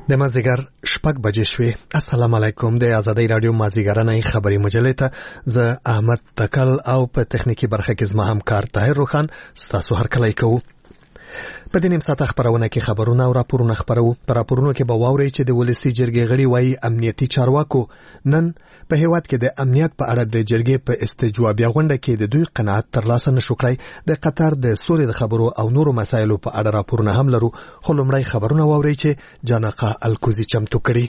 د مازیګر 6 بجې شوې. السلام علیکم. د آزادۍ رادیو مازیګرنۍ خبري مجلې ته زه احمد تکل او په تخنیکی برخه کې زما همکار طاهر روخان ستاسو هرکلی کوو. په دې نیم ساعت خبرونه کې خبرونه او راپورونه خبرو. پر راپورونو کې به واورئ چې د ولسی جرګې غړي وایي امنیتي چارواکو نن په هیواد کې د امنیت په اړه د جرګې په استجوابیه غونډه کې د دوی قناعت ترلاسه نشو کړی. د قطر د سولې د خبرو او نورو مسایلو په اړه راپورونه هم لرو، خو لومړی خبرونه واورئ چې جانقه الکوزي چمتو کړي.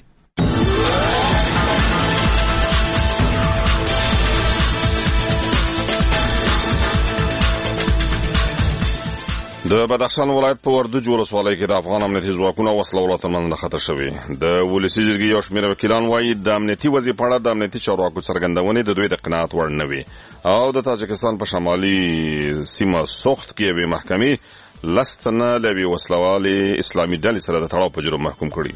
د بدخشان ولایت په وردوج ولسوالۍ کې د افغان امنیتي ځواکونو وسلو ترمنځ خطر شوی. د ولسی جرګې یو شمېر وکیلان وایي د امنیتي وضعیت په اړه د امنیتي چارواکو څرګندونې د دوی د قناعت وړ نه وي او د تاجکستان په شمالي سیمه سوخت کې یوې محکمې 10 تنه له یوې وسلوالې اسلامي ډلې سره د تړاو په جرم محکوم کړي.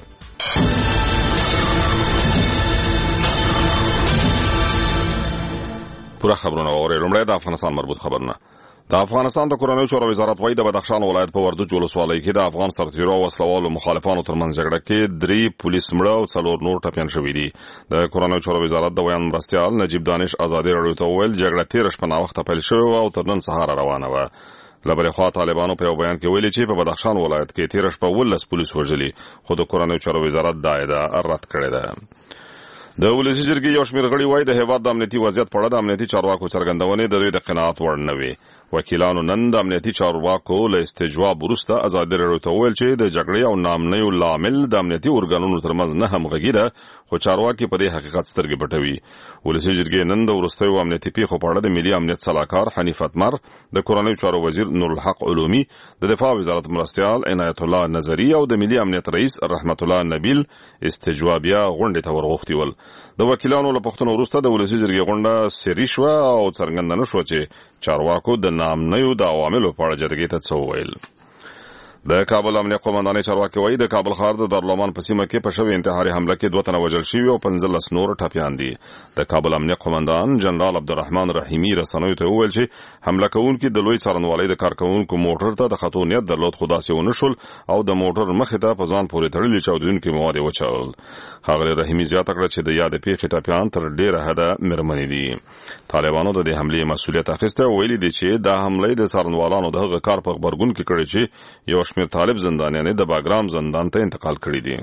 پوره خبرونه واورئ. لومړی د افغانستان مربوط خبرونه. د افغانستان د کورنیو چارو وزارت وايي د بدخشان ولایت په وردوج ولسوالۍ کې د افغان سرتیرو او وسلوالو مخالفانو ترمنځ جګړه کې 3 پولیس مړه او 4 نور ټپیان شوي دي. د کورنیو چارو وزارت د بیان مرستیال نجیب دانش آزادۍ راډیو ته وویل جګړه 13 شپه وخت پیل شوې او تر نن سهار روانه وه. لبرې خوا طالبانو په یو بیان کې ویلي چې په بدخشان ولایت کې 13 شپه 19 پولیس وژلي، خو د کورنیو چارو وزارت دا ادعا رد کړې ده. د ولسی جرګې یو شمېر غړي وایي د هیواد د امنیتي وضعیت په اړه د امنیتي چارواکو څرګندونې د دوی د قناعت وړ نه وي. وکیلانو نن د امنیتي چارواکو له استجواب وروسته آزادۍ راډیو ته وویل چې د جګړې او نامنیو لامل د امنیتي ارګانونو ترمنځ نه همغږي ده، خو چارواکي په دې حقیقت سترګې پټوي. ولسی جرګې نن د وروستیو امنیتي پیښو په اړه د ملي امنیت سلاکار حنیف اتمر، د کورنیو چارو وزیر نورالحق علومي، د دفاع وزارت مرستیال عنایت الله نظری او د ملي امنیت رئیس رحمت الله نبیل استجوابیه غونډې ته ورغوښتي ول. د وکیلانو له پوښتنو وروسته د ولسی جرګې غونډه سری شوه او څرګنده نه شوه چې چارواکو د نامنیو د عواملو په اړه جرګې ته څه وویل. د کابل امنیه قومندانۍ چارواکي وایي د کابل ښار د دارالعمان په سیمه کې په شوې انتحاري حمله کې 2 تنه وژل شوي او 15 نور ټپیان دي. د کابل امنیه قومندان جنرال عبدالرحمن رحیمي رسنیو ته وویل چې حمله کوونکي د لوی څارنوالۍ د کارکوونکو موټر ته د خطو نیت درلود، خو داسې ونه شول او د موټر مخې ته په ځان پورې تړلي چاودېدونکي مواد یې وچلول. ښاغلي رحیمي زیاته کړه چې د یادې پیښې ټپیان تر ډېره حده مېرمنې دي. طالبانو د دې حملې مسؤلیت اخیستی او ویلي دي چې دا حمله د څارنوالانو د هغه کار په غبرګون کې کړې چې یو شمېر طالب زندانیان د باګرام زندان ته انتقال کړي دي.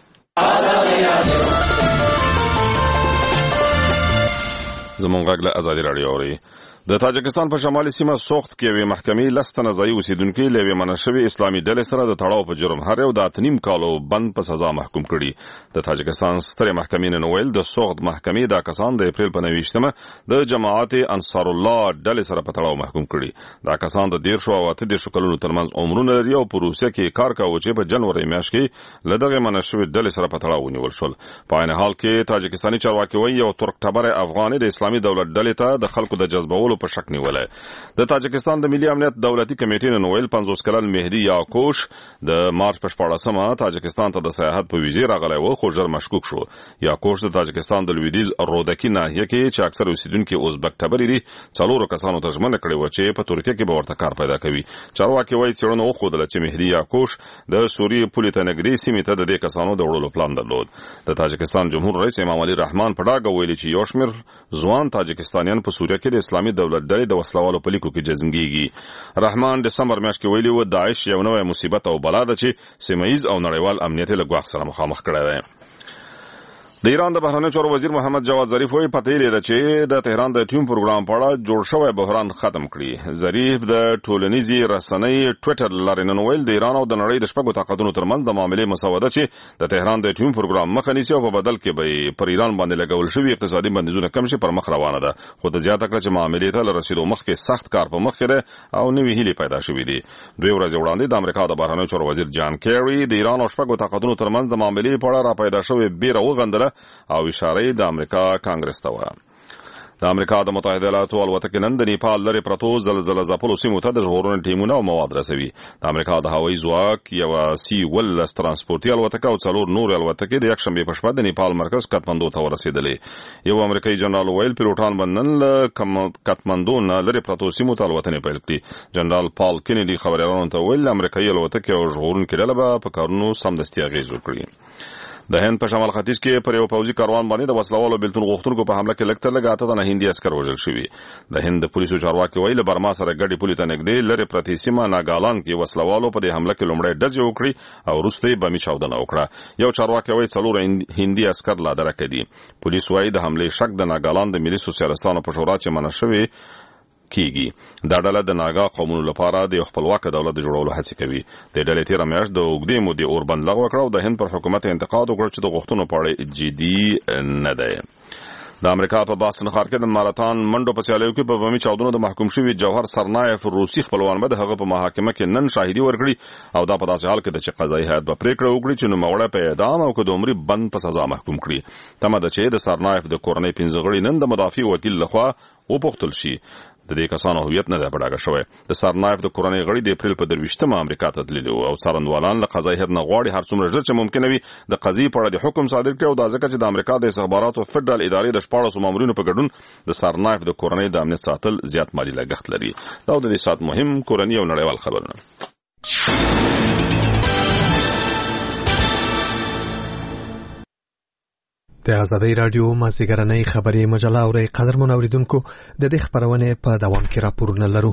زموږ غږ له آزادۍ راډیو اورئ. د تاجکستان په شمالي سیمه سوخت کې یوې محکمې 10 تنه ځایي اوسېدونکي له یوې منع شوې اسلامي ډلې سره د تړاو په جرم هر یو د 8.5 کالو بند په سزا محکوم کړي. د تاجکستان سترې محکمې نن ویل د سوخت محکمې دا کسان د اپریل په 29مه د جماعت انصار الله ډلې سره په تړاو محکوم کړي. دا کسان د 13 او 18 کلونو ترمنځ عمرونه لري او په روسیه کې کار کاوه چې په جنوري میاشت کې له دغه منع شوې ډلې سره په تړاو ونیول شول. په عین حال کې تاجکستاني چارواکي وایي یو ترک ټبر افغاني د اسلامي دولت ډلې ته د خلکو د جذبولو په شک نیولای. د تاجکستان د ملي امنیت دولتي کمیټې نن ویل 50 کلن مهدي یاکوش د مارچ په 14مه تاجکستان ته د سیاحت په ویزې راغلی و، خو ژر مشکوک شو. یاکوش د تاجکستان د لویدیځ رودکي ناحیه کې چې اکثر اوسیدونکي ازبک ټبرې دي 4 کسانو ته ژمنه کړې و چې په ترکیه کې به ورته کار پیدا کوي. چارواکي وایي څېړنه وښودله چې مهدي یاکوش د سوریې پولې ته نږدې سیمې ته د دې کسانو د وړلو پلان درلود. د تاجکستان جمهور رئیس امام علي رحمان په ډاګه ویلي چې یو شمېر ځوان تاجکستانیان په سوریه کې د اسلامي دولت ډلې د وسلوالو په لیکو کې جزنګيږي. رحمان دسمبر میاشت کې ویلي و داعش یو نوې مصیبت او بلا ده چې سیمه‌یز او نړیوال امنیت له ګواښ سره مخامخ کړی دی. د ایران د بهرنیو چارو وزیر محمد جواد ظریف وایي پته یې ده چې د تهران د ټیم پروګرام په اړه جوړ شوی بحران ختم کړي. ظریف د ټولنیزې رسنۍ ټویټر لارې نن ویل د ایران او د نړۍ د شپږو طاقتونو ترمنځ د معاملې مسوده چې د تهران د ټیم پروګرام مخه نیسي او په بدل کې به پر ایران باندې لګول شوي اقتصادي بندیزونه کم شي پر مخ روانه ده، خو د زیاته کړه چې معاملې ته له رسیدو مخکې سخت کار په مخ کې ده او نوې هیلې پیدا شوې دي. 2 ورځې وړاندې د امریکا د بهرنیو چارو وزیر جان کیری د ایران او شپږو طاقتونو ترمنځ د معاملې په اړه را پیدا شوې بیره وغندله او اشاره د امریکا کانګرس ته و. د امریکا د متحده ایالاتو الوتکې نن د نیپال لري پرتو زلزله ځپلو سیمو ته د ژغورنې ټیمونه او مواد رسوي. د امریکا د هوایي ځواک یو C-10 ترانسپورتي الوتکه او 4 نور الوتکې د یکشنبه په شپه د نیپال مرکز کاتماندو ته ورسېدلې. یو امریکایي جنرال ویل پیلوټان بندن له کاتماندو نه لري پرتو سیمو ته الوتنې پیل کړي. جنرال پال کینیډي خبريالانو ته ویل امریکایي الوتکې او ژغورونکي ډله به په کارونو سمدستي اغېز وکړي. د هند په شمال ختیځ کې پر یو پوځي کاروان باندې د وسلوالو بیلتون غوښتونکو په حمله کې لکه لګاته د هندي عسكر وژل شوي. د هند د پولیسو چارواکي ویل برما سره ګډي پولیس ته نږدې لري پرتی سیمه ناګالان کې وسلوالو په دې حمله کې لومړی ډزې وکړي او وروسته بمي چاودنه وکړه. یو چارواکي وایي 4 هندي عسكر لا درکې دي. پولیس وایي د حمله شک د ناګالان د ملي سوسیالستانو په شورا چې منشوي کیږي. دا ډله د ناګا قومونو لپاره د خپلواک دولت د جوړولو هڅه کوي. د ډلې تیر میاشت د اوږدې مودې اوربند لغوه کړ او د هند پر حکومت انتقاد وکړ چې د غوښتنو په اړه جدي نه دی. د امریکا په باستن ښار کې د ماراتون منډو په سیالیو کې په بمي چاودنو د محکوم شوي جوهر سرنایف روسي خپلوان به د هغه په محاکمه کې نن شاهدي ورکړي او دا په داسې حال کې د قضایي هیئت به پریکړه وکړي چې نوموړی په اعدام او که د عمري بند په سزا محکوم کړي. تمه ده چې د سرنایف د کورنۍ 15 غړي نن د مدافع وکیل لخوا وپوښتل شي. د دې کسانو هویت نه دی پټاګه شوی. د سرنایف د کورنۍ غړي د اپریل په 23 امریکا ته تللي او څارندوالان له قضایي هیئت نه غواړي هر څومره ژر چې ممکن وي د قضیې په اړه د حکم صادر کړي او دا ځکه چې د امریکا د استخباراتو فدرال ادارې د 14 مامورینو په ګډون د سرنایف د کورنۍ د امنیت ساتل زیات مالی لګښت لري. دا د دې سات مهم کورنۍ او نړیوال خبرونه. د آزادۍ رادیو مازیګرنۍ خبري مجله اوري قدرمن اوریدونکو د دې خبرونه په دوام کې راپورونه لرو.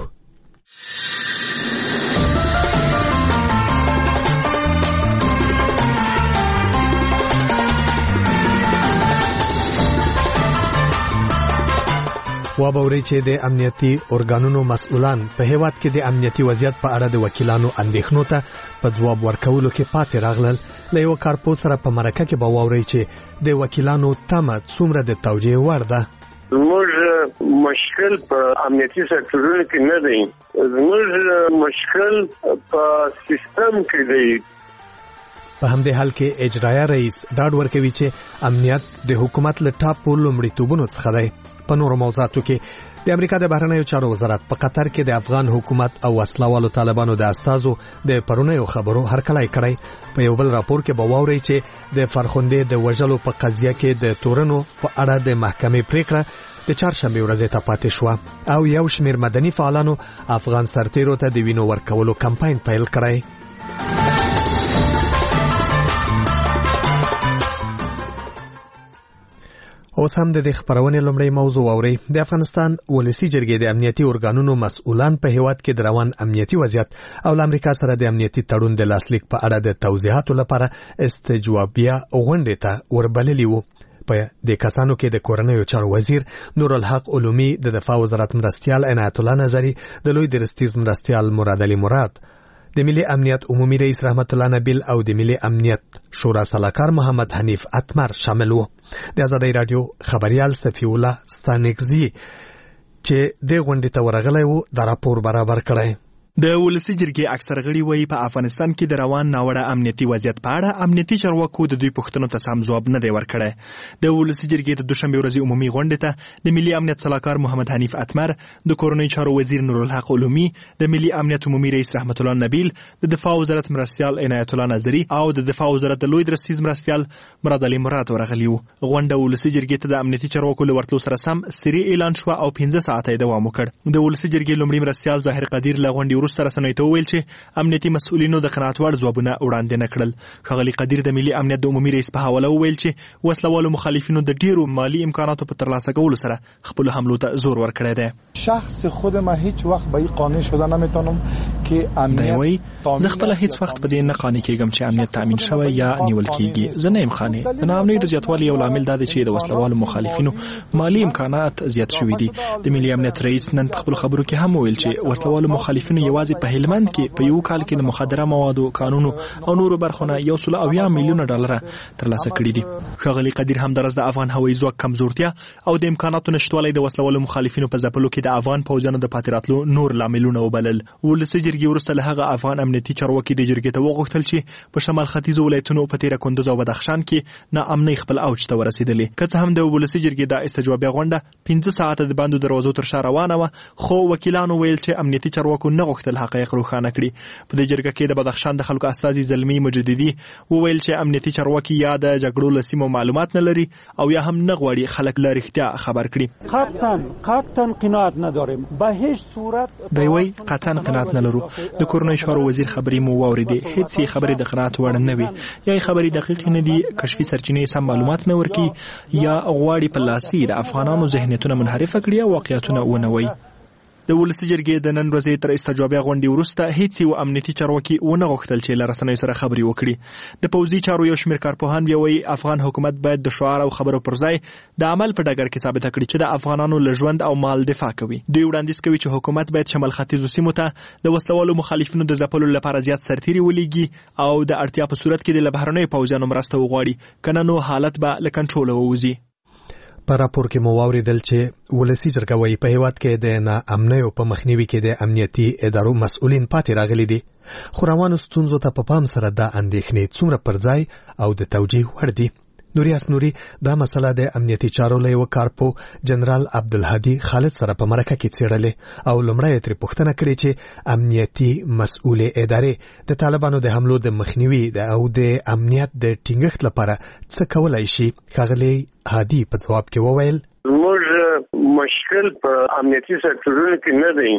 وابوري چې د امنیتي ارګانونو مسؤلان په هیواد کې د امنیتي وضعیت په اړه د وکیلانو اندېښنو ته په ځواب ورکولو کې پاتې راغلل. له یو کارپوه سره په مرکه کې به واوري چې د وکیلانو تمه څومره د توجیه وړ ده. زموږ مشکل په امنیتي سکتورونو کې نه دی، زموږ مشکل په سیستم کې دی. په همدې حال کې اجرایه رئیس ډاډ ورکوي چې امنیت د حکومت له ټاپو لومړیتوبونو څخه دی. په نورو موضوعاتو کې د امریکا د بهرنیو چارو وزارت په قطر کې د افغان حکومت او وسلوالو طالبانو د استازو د پرونیو خبرو هرکلی کړی. په یو بل راپور کې به واوري چې د فرخندې د وژلو په قضیه کې د تورنو په اړه د محکمې پریکړه د چهارشنبه ورځې ته پاتې شو او یو شمېر مدني فعالانو افغان سرتیرو ته د وینو ورکولو کمپاین پیل کړی. اوس هم د خبرونه لومړی موضوع اوري. د افغانستان ولسی جرګې د امنیتي ارګانونو مسؤلان په هیواد کې د روان امنیتي وضعیت او امریکا سره د امنیتي تړون د لاسلیک په اړه د توضیحاتو لپاره استجوابیه غونډه ته وربللی وو. په د کسانو کې د کورنیو چارو وزیر نور الحق علومي، د دفاع وزارت مرستیال عنایت الله نظری، د لوی درستیز مرستیال مراد علي مراد، د ملي امنیت عمومي رئیس رحمت الله نبیل او د ملي امنیت شورا سلاکار محمد حنیف اتمر شامل وو. د آزادۍ رادیو خبريال صفی الله ستانکزی چې د غونډې ته ورغلی وو د راپور برابر کړی. د ولسی جرګې اکثر غړي وایي په افغانستان کې د روان ناوړه امنیتي وضعیت په اړه امنیتي چارواکو د دوی پوښتنو ته سم ځواب نه دی ورکړی. د ولسی جرګې د دوشنبه ورځې عمومي غونډې ته د ملي امنیت صلاحکار محمد حنیف اتمر، د کورنۍ چارو وزیر نور الحق علومي، د ملي امنیت عمومي رئیس رحمت الله نبیل، د دفاع وزارت مرستیال عنایت الله نظری او د دفاع وزارت د لوی درستیز مرستیال مراد علي مراد ورغلي وو. غونډه ولسی جرګې ته د امنیتي چارواکو له ورتلو سره سم سری اعلان شو او 15 ساعته دوام وکړ. د ولسی جرګې لومړي مرستیال ظاهر قدیر له غونډې وروسته رسنیو ته ویل چې امنیتي مسؤلینو د قناعت وړ ځوابونه وړاندې نه کړل. ښاغلي قدیر د ملي امنیت د عمومي رئیس په حواله وویل چې وسلوالو مخالفینو د ډیرو مالی امکاناتو په ترلاسه کولو سره خپل حملو ته زور ورکړی دی. شخص خود ما هیچ وقت به این قانع شده نمیتونم که امنیت زه خپل هیڅ وخت په دې نه قانع کېږم چې امنیت تامین شوی یا نیول کېږي. زه نه یم قانع. د ناامنۍ د زیاتوالي یو لامل دا دی چې د وسلوالو مخالفینو مالی امکانات زیات شوي دي. د ملي امنیت رئیس نن په خپل خبرو کې هم ویل چې وسلوالو مخالفینو یوازې په هلمند کې په یو کال کې د مخدره موادو قانونو او نورو برخونه 170 میلیونه ډالر ترلاسه کړي دي. ښاغلي قدیر هم درز د افغان هوایي ځواک کمزورتیا او د امکاناتو نشټوالی د وسلوالو مخالفینو په ځپلو کې د افغان پوځیانو د پاتې راتلو نور لاملونه وبلل. ولسی جرګې وروسته له هغه افغان امنیتي چارواکي د جرګې ته وغوښتل چې په شمال ختیځو ولایتونو په تیره کندوز او بدخشان کې ناامنۍ خپل اوج ته ورسېدلې. که څه هم د ولسي جرګې د استجوابي غونډه 15 ساعته د باندې دروازو تر شا روانه وه، خو وکیلانو ویل چې امنیتي چارواکو نه غوښتل حقایق روښانه کړي. په دې جرګه کې د بدخشان د خلکو استازي زلمی مجددي وویل چې امنیتي چارواکي یا د جګړو له سیمو معلومات نه لري او یا هم نه غواړي خلک له رښتیا خبر کړي. قطعا قناعت نداریم به هیڅ صورت. دی وایي قطعا قناعت نه لرو. د کورنۍ چارو وزیر خبرې مو واورېدې، هیڅ خبرې د قناعت وړ نه وي، یا خبرې دقیق نه دي، کشفي سرچینې سم معلومات نه ورکي، یا غواړي په لاسي د افغانانو ذهنیتونه منحرف کړي او واقعیتونه ونه وایي. د ولسي جرګې د نن ورځې تر استجوابي غونډې وروسته هیڅ یو امنیتي چارواکي ونه غوښتل چې له رسنیو سره خبرې وکړي. د پوځي چارو یو شمېر کارپوهان بیا وایي افغان حکومت باید د شعار او خبرو پر ځای د عمل په ډګر کې ثابته کړي چې د افغانانو له ژوند او مال دفاع کوي. دوی وړاندیز کوي چې حکومت باید شمال ختیځو سیمو ته د وسلوالو مخالفینو د ځپلو لپاره زیات سرتیري ولېږي او د اړتیا په صورت کې د بهرنیو پوځیانو مرسته وغواړي، کنه نو حالت به له کنټروله ووځي. په راپور کې مو واورېدل چې ولسي جرګه وايي په هیواد کې د ناامنیو په مخنیوي کې د امنیتي ادارو مسؤلین پاتې راغلي دي، خو روانو ستونزو ته په پام سره دا اندېښنې څومره پر ځای او د توجیه وړ دي. نوریاس نوري دا مسله د امنیتي چارو له یو کارپو جنرال عبدالهادي خالد سره په مرکه کې څېړلې او لومړی ترې پوښتنه کړې چې امنیتي مسؤلې ادارې د طالبانو د حملو د مخنیوي او د امنیت د ټینګښت لپاره څه کولای شي. ښاغلی هادي په ځواب کې وویل موږ مشکل په امنیتي سکتورونو کې نه دی،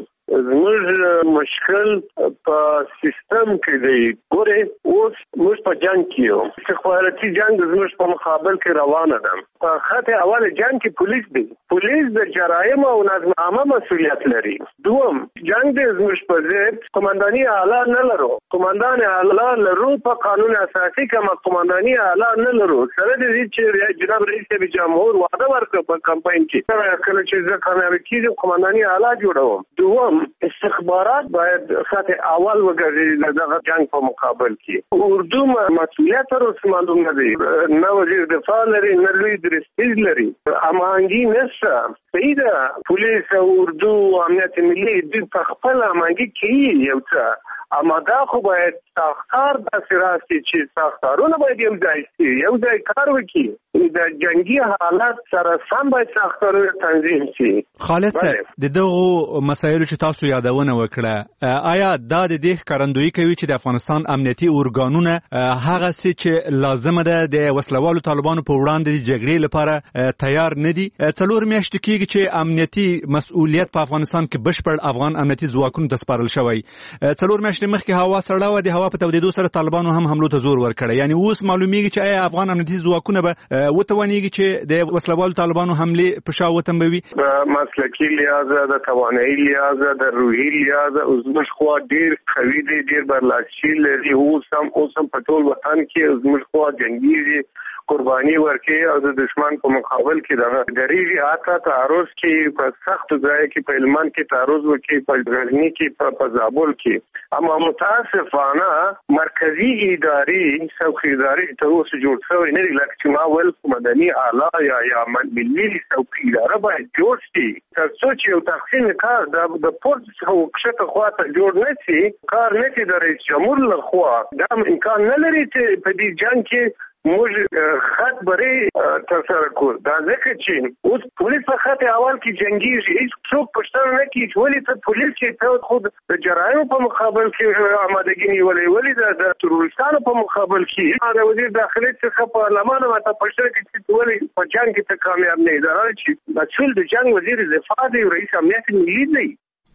زموږ مشکل په سیستم کې دی. ګوره اوس موږ په جنگ کې یو، استخباراتي جنگ زموږ په مقابل کې روانه ده. په خط اول جنگ کې پولیس دی، پولیس د جرایم او نظم عامه مسؤلیت لري. دوم جنگ د زموږ په ضد قومنداني اعلی نه لرو، قومندان اعلی لرو په قانون اساسي کما قومنداني اعلی نه لرو. سره د دې چې جناب رئیس جمهور وعده ورکړ په کمپاین کې کله چې زه کامیاب کیږم قومنداني اعلی جوړوم. دوم استخبارات باید سطح اول وګرځي دغه جنگ په مقابل کې. اردو مسؤلیت ورته معلوم نه دی، نه وزیر دفاع لري، نه لوی درستیز لري، امانګي نشته. صحیح ده، پولیس او اردو امنیت ملي د خپل امانګي کې یو څه، اما دا خو باید ساختار داسې راسي چې ساختارونه باید یو ځای شي، یو ځای کار وکړي، د جنگي حالات سره سم باید ساختارونه تنظیم شي. خالد صاحب د دغو مسایلو چې تاسو یادونه وکړه، آیا دا د دې ښکارندویي کوي چې د افغانستان امنیتي ارګانونه هغه څه چې لازمه ده د وسلوالو طالبانو په وړاندې د جګړې لپاره تیار نه دي؟ 4 میاشتې کېږي چې امنیتي مسؤلیت په افغانستان کې بشپړ افغان امنیتي ځواکونو ته سپارل شوی. 4 میاشتې مخکې هوا سړه وه، د هوا په تودېدو سره طالبانو هم حملو ته زور ورکړی. یعنی اوس معلومیږي چې آیا افغان امنیتي ځواکونه به وتوانیږي چې د وسلوالو طالبانو حملې په شا وتنبوي؟ د مسلکي لحاظه، د توانایي لحاظه، د روحي لحاظه زموږ خوا ډېر قوي دی، ډېر برلاسي لري. اوس هم په ټول وطن کې زموږ خوا جنګیږي، قرباني ورکړي او د دشمن په مقابل کې دغه دریږي. حتی تعرض کې په سخت ځای کې په هلمند کې تعرض وکړي، په غزني کې، په زابل کې. اما متاسفانه مرکزی ادارې څوکۍ ادارې تر اوسه جوړ شوی نه دي. لکه چې ما ویل مدني اعلی یا ملي څوکۍ اداره باید جوړ شي تر څو چې یو تقسیم کار د پورت څخه کښته خواته جوړ نه شي. کار نه شي د رئیس جمهور لخوا دا امکان نه لري چې په دې جنګ کې موږ خط بری ترسره کړو. دا ځکه چې اوس پولیس په خط اول کې جنګیږي، هیڅ څوک پوښتنه نه کوي چې ولې ته پولیس چې ته خود د جرایمو په مقابل کې آمادګي نیولې، ولې د تروریستانو په مقابل کې د وزیر داخلي څخه پارلمان ماته پوښتنه کوي چې ولې په جنګ کې ته کامیاب نه یې. دا چې مسؤل د جنګ وزیر دفاع دی، رئیس امنیت ملي دی.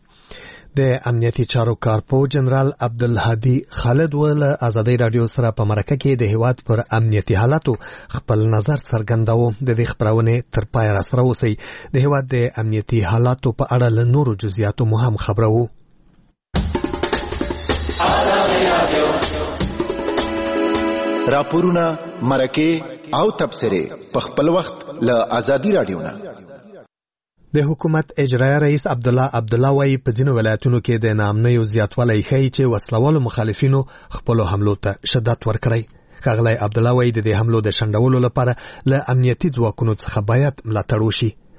د امنیتي چارو کارپو جنرال عبدالهادي خالد ول ازادي رادیو سره په مرکه کې د هیواد پر امنیتي حالاتو خپل نظر څرګنداوه. د دې خبرونه تر پای را سره اوسئ. د هیواد د امنیتي حالاتو په اړه له نورو جزئیاتو مهم خبرو. راپورونه، مرکه او تبصره په خپل وخت له ازادي رادیو نه. د حکومت اجرایه رئیس عبدالله وايي په ځینو ولایتونو کې د ناامنیو زیاتوالی ښیي چې وسلوالو مخالفینو خپلو حملو ته شدت ورکړی. ښاغلی عبدالله وايي د دې حملو د شنډولو لپاره له امنیتي ځواکونو څخه باید ملاتړ وشي.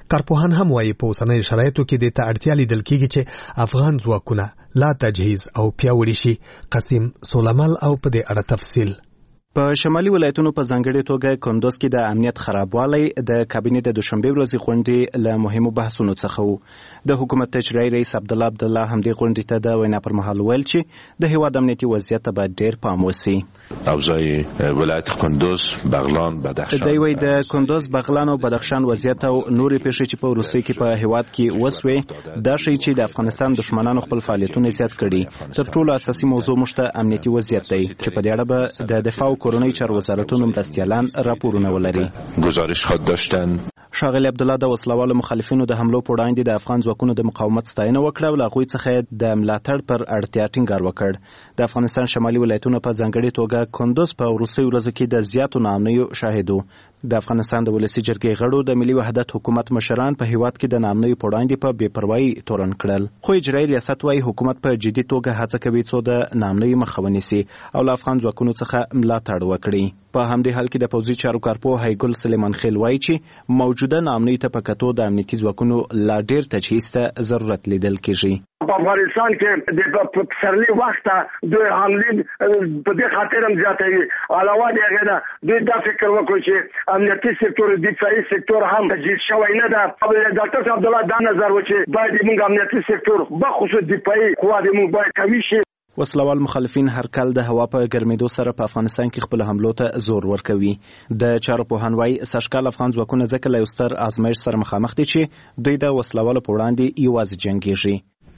کارپوهان هم وایي په اوسنیو شرایطو کې د ته اړتیا لیدل کېږي چې افغان ځواکونه لا تجهیز او پیاوړي شي. قاسم سولمل او په دې اړه تفصیل. په شمالي ولایتونو په ځانګړي توګه کندوز کې د امنیت خرابوالی د کابینې د دوشنبه ورځې غونډې له مهمو بحثونو څخه و. د حکومت تشریعي رئیس عبدالله عبدالله همدې غونډې ته د وینا پر مهال ویل چې د هیواد امنیتي وضعیت ته باید ډېر پام وشي. اوضاع ولایت کندوز، بغلان، بدخشان دی وایي د کندوز، بغلان او بدخشان وضعیت او نورې پیښې چې په وروستیو کې په هیواد کې وسوې دا ښیي چې د افغانستان دښمنانو خپل فعالیتونه زیات کړي. تر ټولو اساسي موضوع موږ ته امنیتي وضعیت دی چې په دې اړه به د دفاع کورنۍ چارو وزارتونو مرستیالان راپورونه ولري. گزارش خود داشتن. ښاغلي عبدالله د وسلوالو مخالفینو د حملو په وړاندې د افغان ځواکونو د مقاومت ستاینه وکړه او له هغوی څخه د ملاتړ پر اړتیا ټینګار وکړ. د افغانستان شمالي ولایتونو په ځانګړې توګه کندوز په وروستیو ورځو کې د زیاتو ناامنیو شاهد و. د افغانستان د ولسي جرګې غړو د ملي وحدت حکومت مشران په هیواد کې د ناامنیو په وړاندې په بې پروایي تورن کړل. خو اجرایي ریاست وايي حکومت په جدي توګه هڅه کوي څو د ناامنیو مخه ونیسي او له افغان ځواکونو څخه ملاتړ وکړي. په همدې حال کې د پوځي چارو کارپوه هیګل سلیمان خیل وايي چې موجوده ناامنیو ته په کتو د امنیتي ځواکونو لا ډېر تجهیز ته ضرورت لیدل کېږي. په افغانستان کې د پسرلي وخت د حملې په دې خاطر هم زیاتوي. علاوه د هغې نه دوی دا فکر وکړو چې امنیتي سکتور، دفاعي سکتور هم تجهیز شوی نه ده. ډاکټر صاحب عبدالله دا نظر و چې باید موږ امنیتي سکتور بخصوص دفاعي قوا د موږ باید قوي شي. وسلوال مخالفین هر کال د هوا په ګرمېدو سره په افغانستان کې خپل حملو ته زور ورکوي. د چارو پوهان وايي سږکال افغان ځواکونه ځکه له یو ستر ازمایښت سره مخامخ دي چې دوی د وسلوالو په وړاندې یوازې جنګېږي.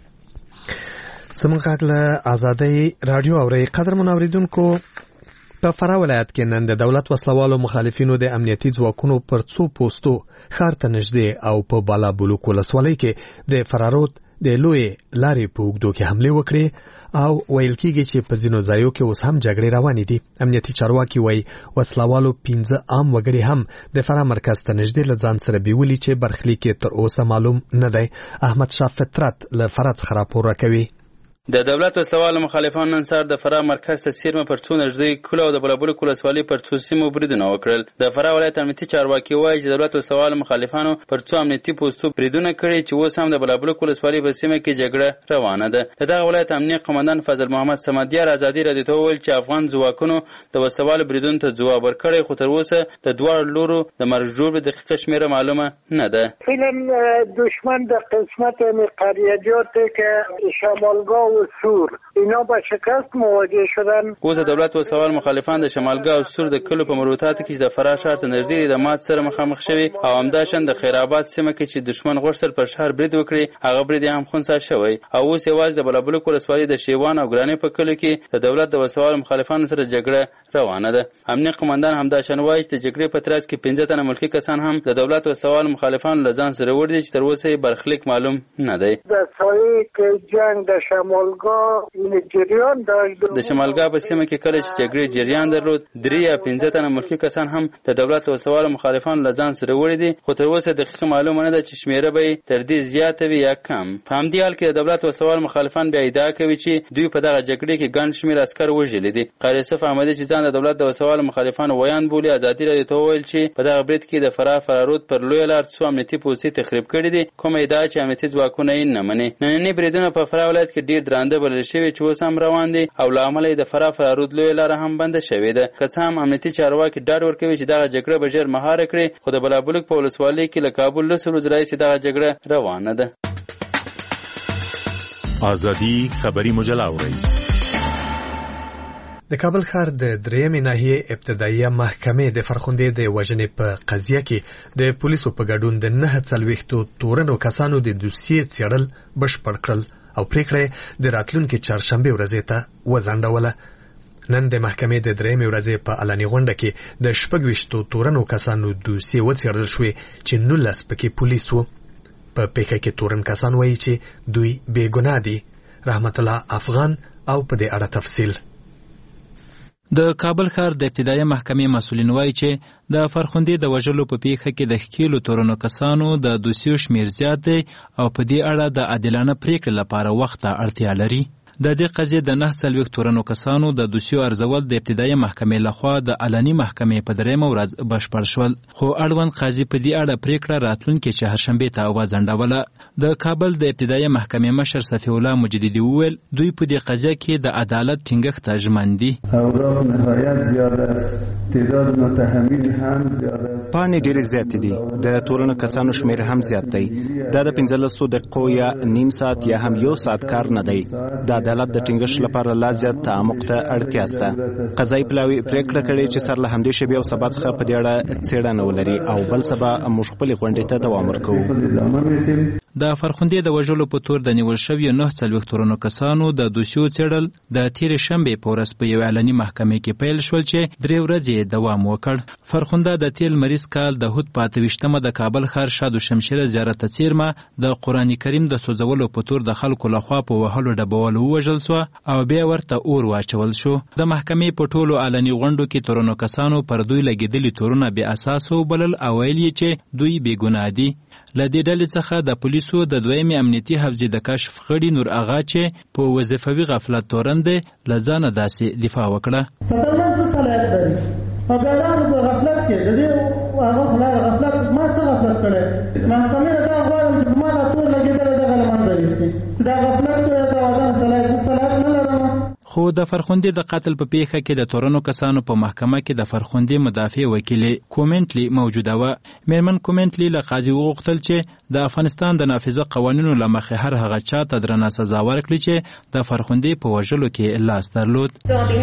زموږ غږ له ازادۍ راډیو اورئ. قدرمن اوریدونکو، په فراه ولایت کې نن د دولت وسلوالو مخالفینو د امنیتي ځواکونو پر څو پوستو ښار ته نږدې او په بالا بلوک ولسوالۍ کې د فراه رود د لویې لارې په اوږدو کې حملې وکړې او ویل کېږي چې په ځینو ځایو کې اوس هم جګړې روانې دي. امنیتي چارواکي وایي وسلوالو 15 عام وګړي هم د فراه مرکز ته نږدې له ځان سره بیولي چې برخلیک یې تر اوسه معلوم نه دی. احمد شاه فطرت له فراه څخه راپور راکوي. د دولت وسلوالو مخالفانو نن سهار د فراه مرکز ته څیرمه پر څو نږدې کلو او د بلابلوک ولسوالۍ پر څو سیمو بریدونه وکړل. د فراه ولایت امنیتي چارواکي وایي چې دولت وسلوالو مخالفانو پر څو امنیتي پوستو بریدونه کړي چې اوس هم د بلابلوک ولسوالۍ په سیمه کې جګړه روانه ده. د دغه ولایت امنیه قماندان فضل محمد صمدیار ازادي راډیو ته وویل چې افغان ځواکونو د وسلوالو بریدونو ته ځواب ورکړی، خو تر اوسه د دواړو لورو د مرګ ژوبلې دقیقه شمېره معلومه نه ده. فعلا دشمن در قسمت قریجات که شمالگاه و سور اینا با شکست مواجه شدن. اوس د دولت وسلوال مخالفان د شمالګاه او سور د کلو په مربوطاتو کې د فراه ښار ته نږدې د مات سره مخامخ شوي او همداشان د خیرآباد سیمه کې چې دشمن غوښتل پر ښار برید وکړي هغه برید هم خنثی شوی او اوس یوازې د بلابلوک ولسوالۍ د شیوان او ګرانې په کلو کې د دولت د وسلوال مخالفانو سره جګړه روانه ده. امنیه قماندان همداشان وایي چې د جګړې په ترڅ کې 15 تنه ملکي کسان هم د دولت وسلوال مخالفانو له ځان سره وړي چې تر اوسه برخلیک معلوم نه دی. د سایه کې جنگ د شمالګاه د شمالګاه په سیمه کې کله چې جګړې جریان درلود 3 یا 15 تنه ملکي کسان هم د دولت وسلوال مخالفانو له ځان سره وړي دي، خو تر اوسه دقیقه معلومه نه ده چې شمیره به تر دې زیاته وي یا کم. په همدې حال کې د دولت وسلوال مخالفان بیا ادعا کوي چې دوی په دغه جګړې کې ګڼ شمېر عسکر وژلي دي. قاری یوسف احمدي چې ځان د دولت د وسلوال مخالفانو ویان بولي ازادي راډیو ته وویل چې په دغه برید کې د فراه رود پر لوی لار څو امنیتي پوستې تخریب کړي دي، کومه ادعا چې امنیتي ځواکونه یې نه مني. ننني بریدونه په فراه ولایت کې ډېر درانده بلل شوي چې اوس هم روان دي او له امله د فراه رود لوی لار هم بنده شوې ده. که څه هم امنیتي چارواکي ډاډ ورکوي چې دغه جګړه به ژر مهاره کړي، خو د بلابلوک په ولسوالۍ کې له کابل له ورځې راهیسې دغه جګړه روانه ده. ازادي خبري مجله اورئ. د کابل ښار د درېیمې ناحیې ابتدایي محکمې د فرخندې د وژنې په قضیه کې د پولیسو په ګډون د 49 تورنو کسانو د دوسیې څېړل بشپړ کړل او پریکړه د راتلونکي چهارشنبه ورځې ته وځنډوله. نن د محکمې د درېیمې ورځې په علني غونډه کې د 26 تورنو کسانو دوسیې وڅېړل شوې چې 19 پکې پولیس وو. په پیښه کې تورن کسان وایي چې دوی بې ګناه دي. رحمت الله افغان او په دې اړه تفصیل. د کابل ښار د ابتدایي محکمې مسؤلین وایي چې د فرخندې د وژلو په پیښه کې د ښکېلو تورنو کسانو د دوسیو شمیر زیات دی او په دې اړه د عادلانه پریکړې لپاره وخت ته اړتیا لري. د دې قضیې د 9 تورنو کسانو د دوسیو ارزول د ابتدایي محکمې لخوا د علني محکمې په 3 ورځ بشپړ شول، خو اړوند قاضي په دې اړه پریکړه راتلونکي چهارشنبه ته وځنډوله. د کابل د ابتدایي محکمې مشر صفی الله مجددي وویل دوی په دې قضیه کې د عدالت ټینګښت ته ژمن دي. اوراق نهایت زیاده است، تعداد متهمین هم زیاده است. پاڼې ډېرې زیاتې دي، د تورنو کسانو شمیر هم زیات دی. دا د 15 دقیقو یا نیم ساعت یا هم 1 ساعت کار نه دی. د عدالت د ټینګښت لپاره لا زیات تعمق ته اړتیا شته. قضایي پلاوي پریکړه کړې چې سر له همدې شیبې او سبا څخه په دې اړه څېړنه ولري او بل سبا موږ خپلې غونډې ته دوام ورکوو. د فرخندې د وژلو په تور د نیول شویو 9 تورنو کسانو د دوسیو څېړل د تېرې شنبې په ورځ په یوه علني محکمې کې پیل شول چې 3 ورځې دوام وکړ. فرخنده د تېر لمریز کال د هود په 28مه د کابل ښار شاد شمشیره زیارت څیرمه د قرآن کریم د سوځولو په تور د خلکو لخوا په وهلو ډبولو ووژل سوه او بیا ورته اور واچول شو. د محکمې په ټولو علني غونډو کې تورنو کسانو پر دوی لګېدلي تورونه بې اساسه وبلل او ویل یې چې دوی بې ګناه دي. له دې ډلې څخه د پولیسو د 2مې امنیتي حوزې د کشف غړي نور اغا چې په وظیفوي غفلت تورن دی له ځانه داسې دفاع وکړه. غفلت کې د دې هغه غفلت ما څه غفلت کړی محکمې دا غواړم چې ما دا ټول لګېدلی دغه له منځه یوسي دا غفلت کوي دا صلاحیت نه لرم. خو د فرخندې د قتل په پیښه کې د تورنو کسانو په محکمه کې د فرخندې مدافع وکیل کومنټلی موجوده وه. میرمن کومنټلی له قاضي وغوښتل چې د افغانستان د نافذه قوانینو له مخې هر هغه چا ته درنه سزا ورکړي چې د فرخندې په وژلو کې لاس درلود.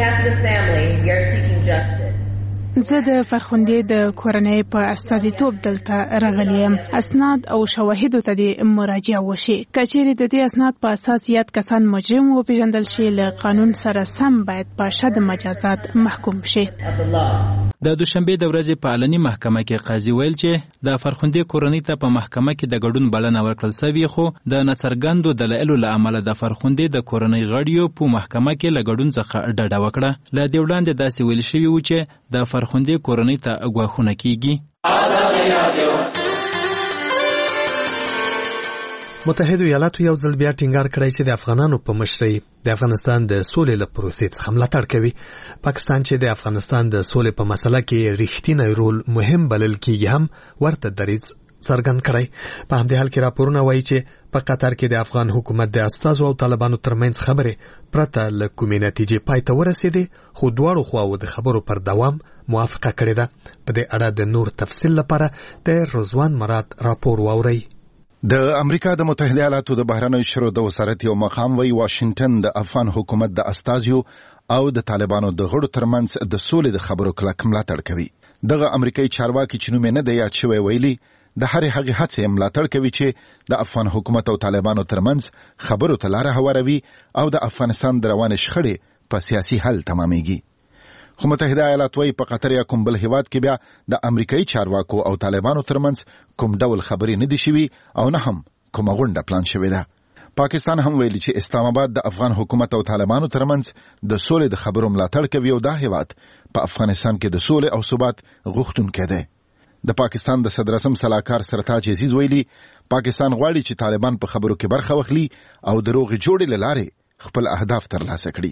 زه د فرخندې د کورنۍ په استازیتوب دلته راغلی یم. اسناد او شواهدو ته د مراجعه وشي. که چیرې د دې اسناد په اساس زیات کسان مجرم وپېژندل شي له قانون سره سم باید په شد مجازات محکوم شي. د دوشنبې د ورځې په علني محکمه کې قاضي ویل چې د فرخندې کورنۍ ته په محکمه کې د ګډون بلنه ورکړل سوې، خو د ناڅرګندو دلایلو له امله د فرخندې د کورنۍ غړیو په محکمه کې له ګډون څخه ډډه وکړه. له دې وړاندې داسې ویل شوي و چې د فرخندې کورنۍ ته ګواښونه کیږي. متحده ایالاتو یو ځل بیا ټینګار کړی چې د افغانانو په مشرۍ د افغانستان د سولې له پروسې څخه ملاتړ کوي. پاکستان چې د افغانستان د سولې په مسله کې رښتینی رول مهم بلل کېږي هم ورته دریځ څرګند کړی. په همدې حال کې راپورونه وایي چې په قطر کې د افغان حکومت د استازو او طالبانو ترمنځ خبرې پرته له کومې نتیجې پای ته ورسېدې، خو دواړو خواو د خبرو پر دوام موافقه کړې ده. په دې اړه د نور تفصیل لپاره د رضوان مراد راپور واورئ. د امریکا د متحده ایالاتو د بهرنیو چارو د وزارت یو مقام وی واشنگټن د افغان حکومت د استازیو او د طالبانو د غړو ترمنځ د سولې د خبرو کلک ملاتړ کوي. دغه امریکایي چارواکي چې نوم یې نه دی یاد شوی ویلي د هرې هغې هڅې ملاتړ کوي چې د افغان حکومت او طالبانو ترمنځ خبرو ته لاره هواروي او د افغانستان د روانې شخړې په سیاسي حل تمامېږي. خو متحده ایالات وايي په قطر یا کوم بل هیواد کې بیا د امریکایي چارواکو او طالبانو ترمنځ کوم ډول خبرې نه دي شوي او نه هم کومه غونډه پلان شوې ده. پاکستان هم ویلي چې اسلام آباد د افغان حکومت او طالبانو ترمنځ د سولې د خبرو ملاتړ کوي او دا هیواد په افغانستان کې د سولې او ثبات غوښتونکی دی. د پاکستان د صدر اعظم سلاکار سرتاج عزیز ویلي پاکستان غواړي چې طالبان په خبرو کې برخه واخلي او د روغې جوړې له لارې خپل اهداف ترلاسه کړي.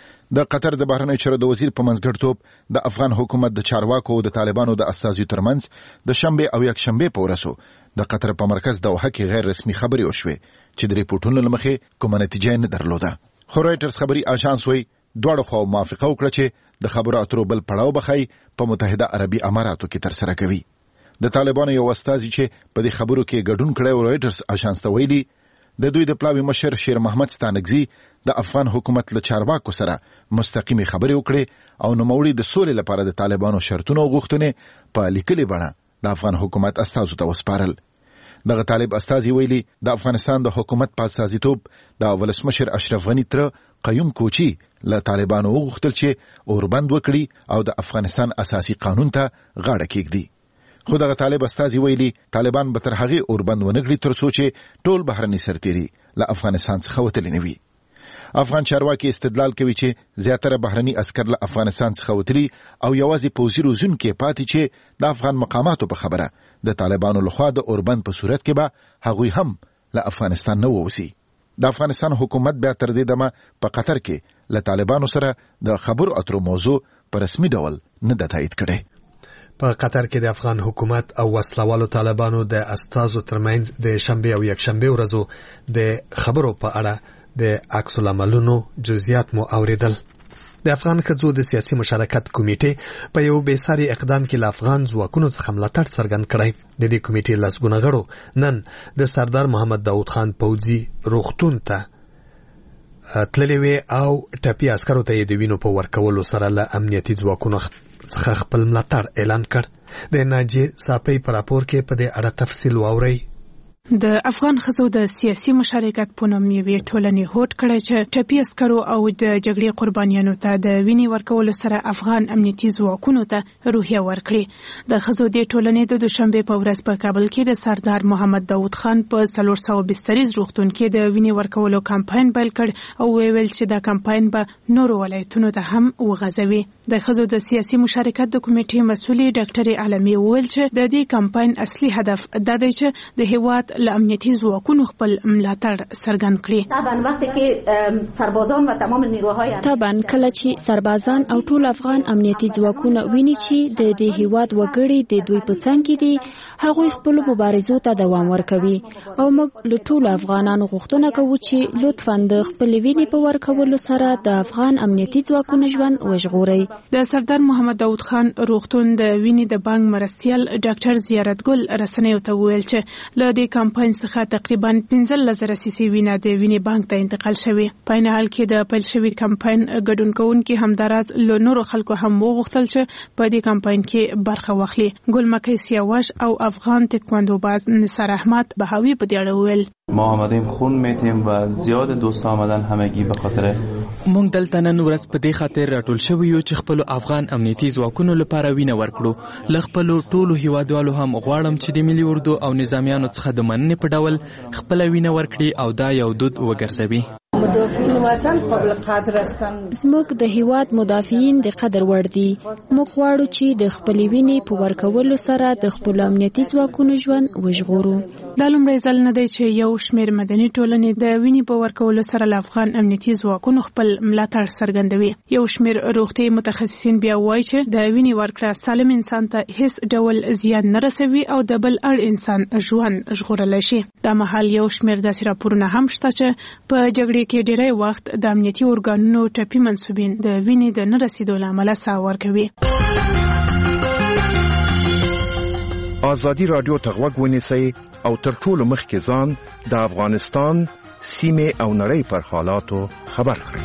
د قطر د بهرنیو چارو د وزیر په منځګړیتوب د افغان حکومت د چارواکو او د طالبانو د استازیو ترمنځ د شنبه او یکشنبه په ورځو د قطر په مرکز دوحه کې غیر رسمي خبرې وشوې چې د ریپورتونو له مخې کومه نتیجه نه درلوده. خو رایټرز خبري اژانس وایي دواړو خواو موافقه وکړه چې د خبرو اترو بل پړاو بخای په متحده عربي اماراتو کې ترسره کوي. د طالبانو یو استازي چې په دې خبرو کې ګډون کړی او رایټرز اژانس ته ویلي د دوی د پلاوي مشر شیر محمد ستانکزي د افغان حکومت له چارواکو سره مستقیمي خبرې وکړي او نوموړي د سولې لپاره د طالبانو شرطونه او غوښتنې په لیکلي بڼه د افغان حکومت استازو ته وسپارل. دغه طالب استازي ویلي د افغانستان د حکومت په استازیتوب د ولسمشر اشرف غني تر قیوم کوچی له طالبانو وغوښتل چې اوربند وکړي او د افغانستان اساسي قانون ته غاړه کېږدي. خو دغه طالب استازي ویلي طالبان به تر هغې اوربند ونه کړي تر څو چې ټول بهرني سرتیري له افغانستان څخه وتلي نه وي. افغان چارواکي استدلال کوي چې زیاتره بهرني عسکر له افغانستان څخه وتلي او یوازې پوځي روزونکي پاتې چې د افغان مقاماتو په خبره د طالبانو لخوا د اوربند په صورت کې به هغوی هم له افغانستان نه ووځي. د افغانستان حکومت بیا تر دې دمه په قطر کې له طالبانو سره د خبرو اترو موضوع په رسمي ډول نه ده تایید کړې. په قطر کې د افغان حکومت او وسلوالو طالبانو د استازو ترمنځ د شنبه او یکشنبه ورځو د خبرو په اړه د عکس العملونو جزئیات مو اوریدل. د افغان ښځو د سیاسي مشارکت کمیټې په یو بېساري اقدام کې له افغان ځواکونو څخه ملاتړ څرګند کړی. د دې کمیټې لسګونه غړو نن د سردار محمد داود خان پوځي روغتون ته تللي وي او ټپي عسکرو ته یې د وینو په ورکولو سره له امنیتي ځواکونو څخه خپل ملاتړ اعلان کړ. د ناجیې صافۍ په راپور کې په دې اړه تفصیل واورئ. د افغان ښځو د سیاسي مشارکت په نوم یوې ټولنې هوډ کړی چې ټپي عسکرو او د جګړې قربانیانو ته د وینې ورکولو سره افغان امنیتي ځواکونو ته روحیه ورکړي. د ښځو د ټولنې د دوشنبه په ورځ په کابل کې د سردار محمد داود خان په 400 بستریز روغتون کې د وینې ورکولو کمپاین پیل کړ او ویل چې دا کمپاین به نورو ولایتونو ته هم وغځوي. د ښځو د سیاسي مشارکت د کمیټې مسؤلې ډاکټر عالمي وویل چې د دې کمپاین اصلي هدف دا دی چې د هیواد له امنیتي ځواکونو خپل ملاتړ څرګند کړي. طبعا وقتی که سربازان و تمام نیروهای طبعا کله چې سربازان او ټول افغان امنیتي ځواکونه ویني چې د دې هیواد وګړي د دوی په څنګ کې دي هغوی خپل مبارزو ته دوام ورکوي او موږ له ټول افغانانو غوښتنه کوو چې لطفاً د خپل وینې په ورکولو سره د افغان امنیتي ځواکونو ژوند وژغوري. د سردار محمد داود خان روغتون د وینې د بانک مرستیال ډاکټر زیارتګل رسنیو ته وویل چې له دې کمپاین څخه تقریبا 15,000 سیسي وینه د وینې بانک ته انتقال شوی. په عین حال کې د پیل شوی کمپاین ګډون کوونکي همداراز له نورو خلکو هم وغوښتل چې په دې کمپاین کې برخه واخلي. ګلمکۍ سیاوش او افغان تکواندو باز نثار احمد بهاوی په دې اړه وویل ما آمدیم خون میتیم و زیاد دوست آمدن همگی به خاطر مونږ دلته نن ورځ په دې خاطر راټول شوی یو چې خپل افغان امنیتي ځواکونو لپاره وینه ورکړو. له خپل ټولو هیوادوالو هم غواړم چې د ملي اردو او نظامیانو څخه د مننې په ډول خپل وینه ورکړي او دا یو دود وګرځوي. مدافعین وطن قابل قدر هستند. زموږ د هیواد مدافعین د قدر وړ دي. موږ غواړو چې د خپل وینې په ورکولو سره د خپل امنیتي ځواکونو ژوند وژغورو. دا لومړی ځل نه دی چې یو شمېر مدني ټولنې د وینې په ورکولو سره له افغان امنیتي ځواکونو خپل ملاتړ څرګندوي. یو شمېر روغتیايي متخصصین بیا وایي چې د وینې ورکړه سالم انسان ته هیڅ ډول زیان نه رسوي او د بل اړ انسان ژوند ژغورلی شي. دا مهال یو شمېر داسې راپورونه هم شته چې په جګړې کې ډیری وخت د امنیتي ارګانونو ټپي منسوبین د وینې د نه رسیدو له امله ساه ورکوي. ازادي رادیو ته غوږ ونیسئ او تر ټولو مخکې ځان د افغانستان سیمې او نړۍ پر حالاتو خبر کړئ.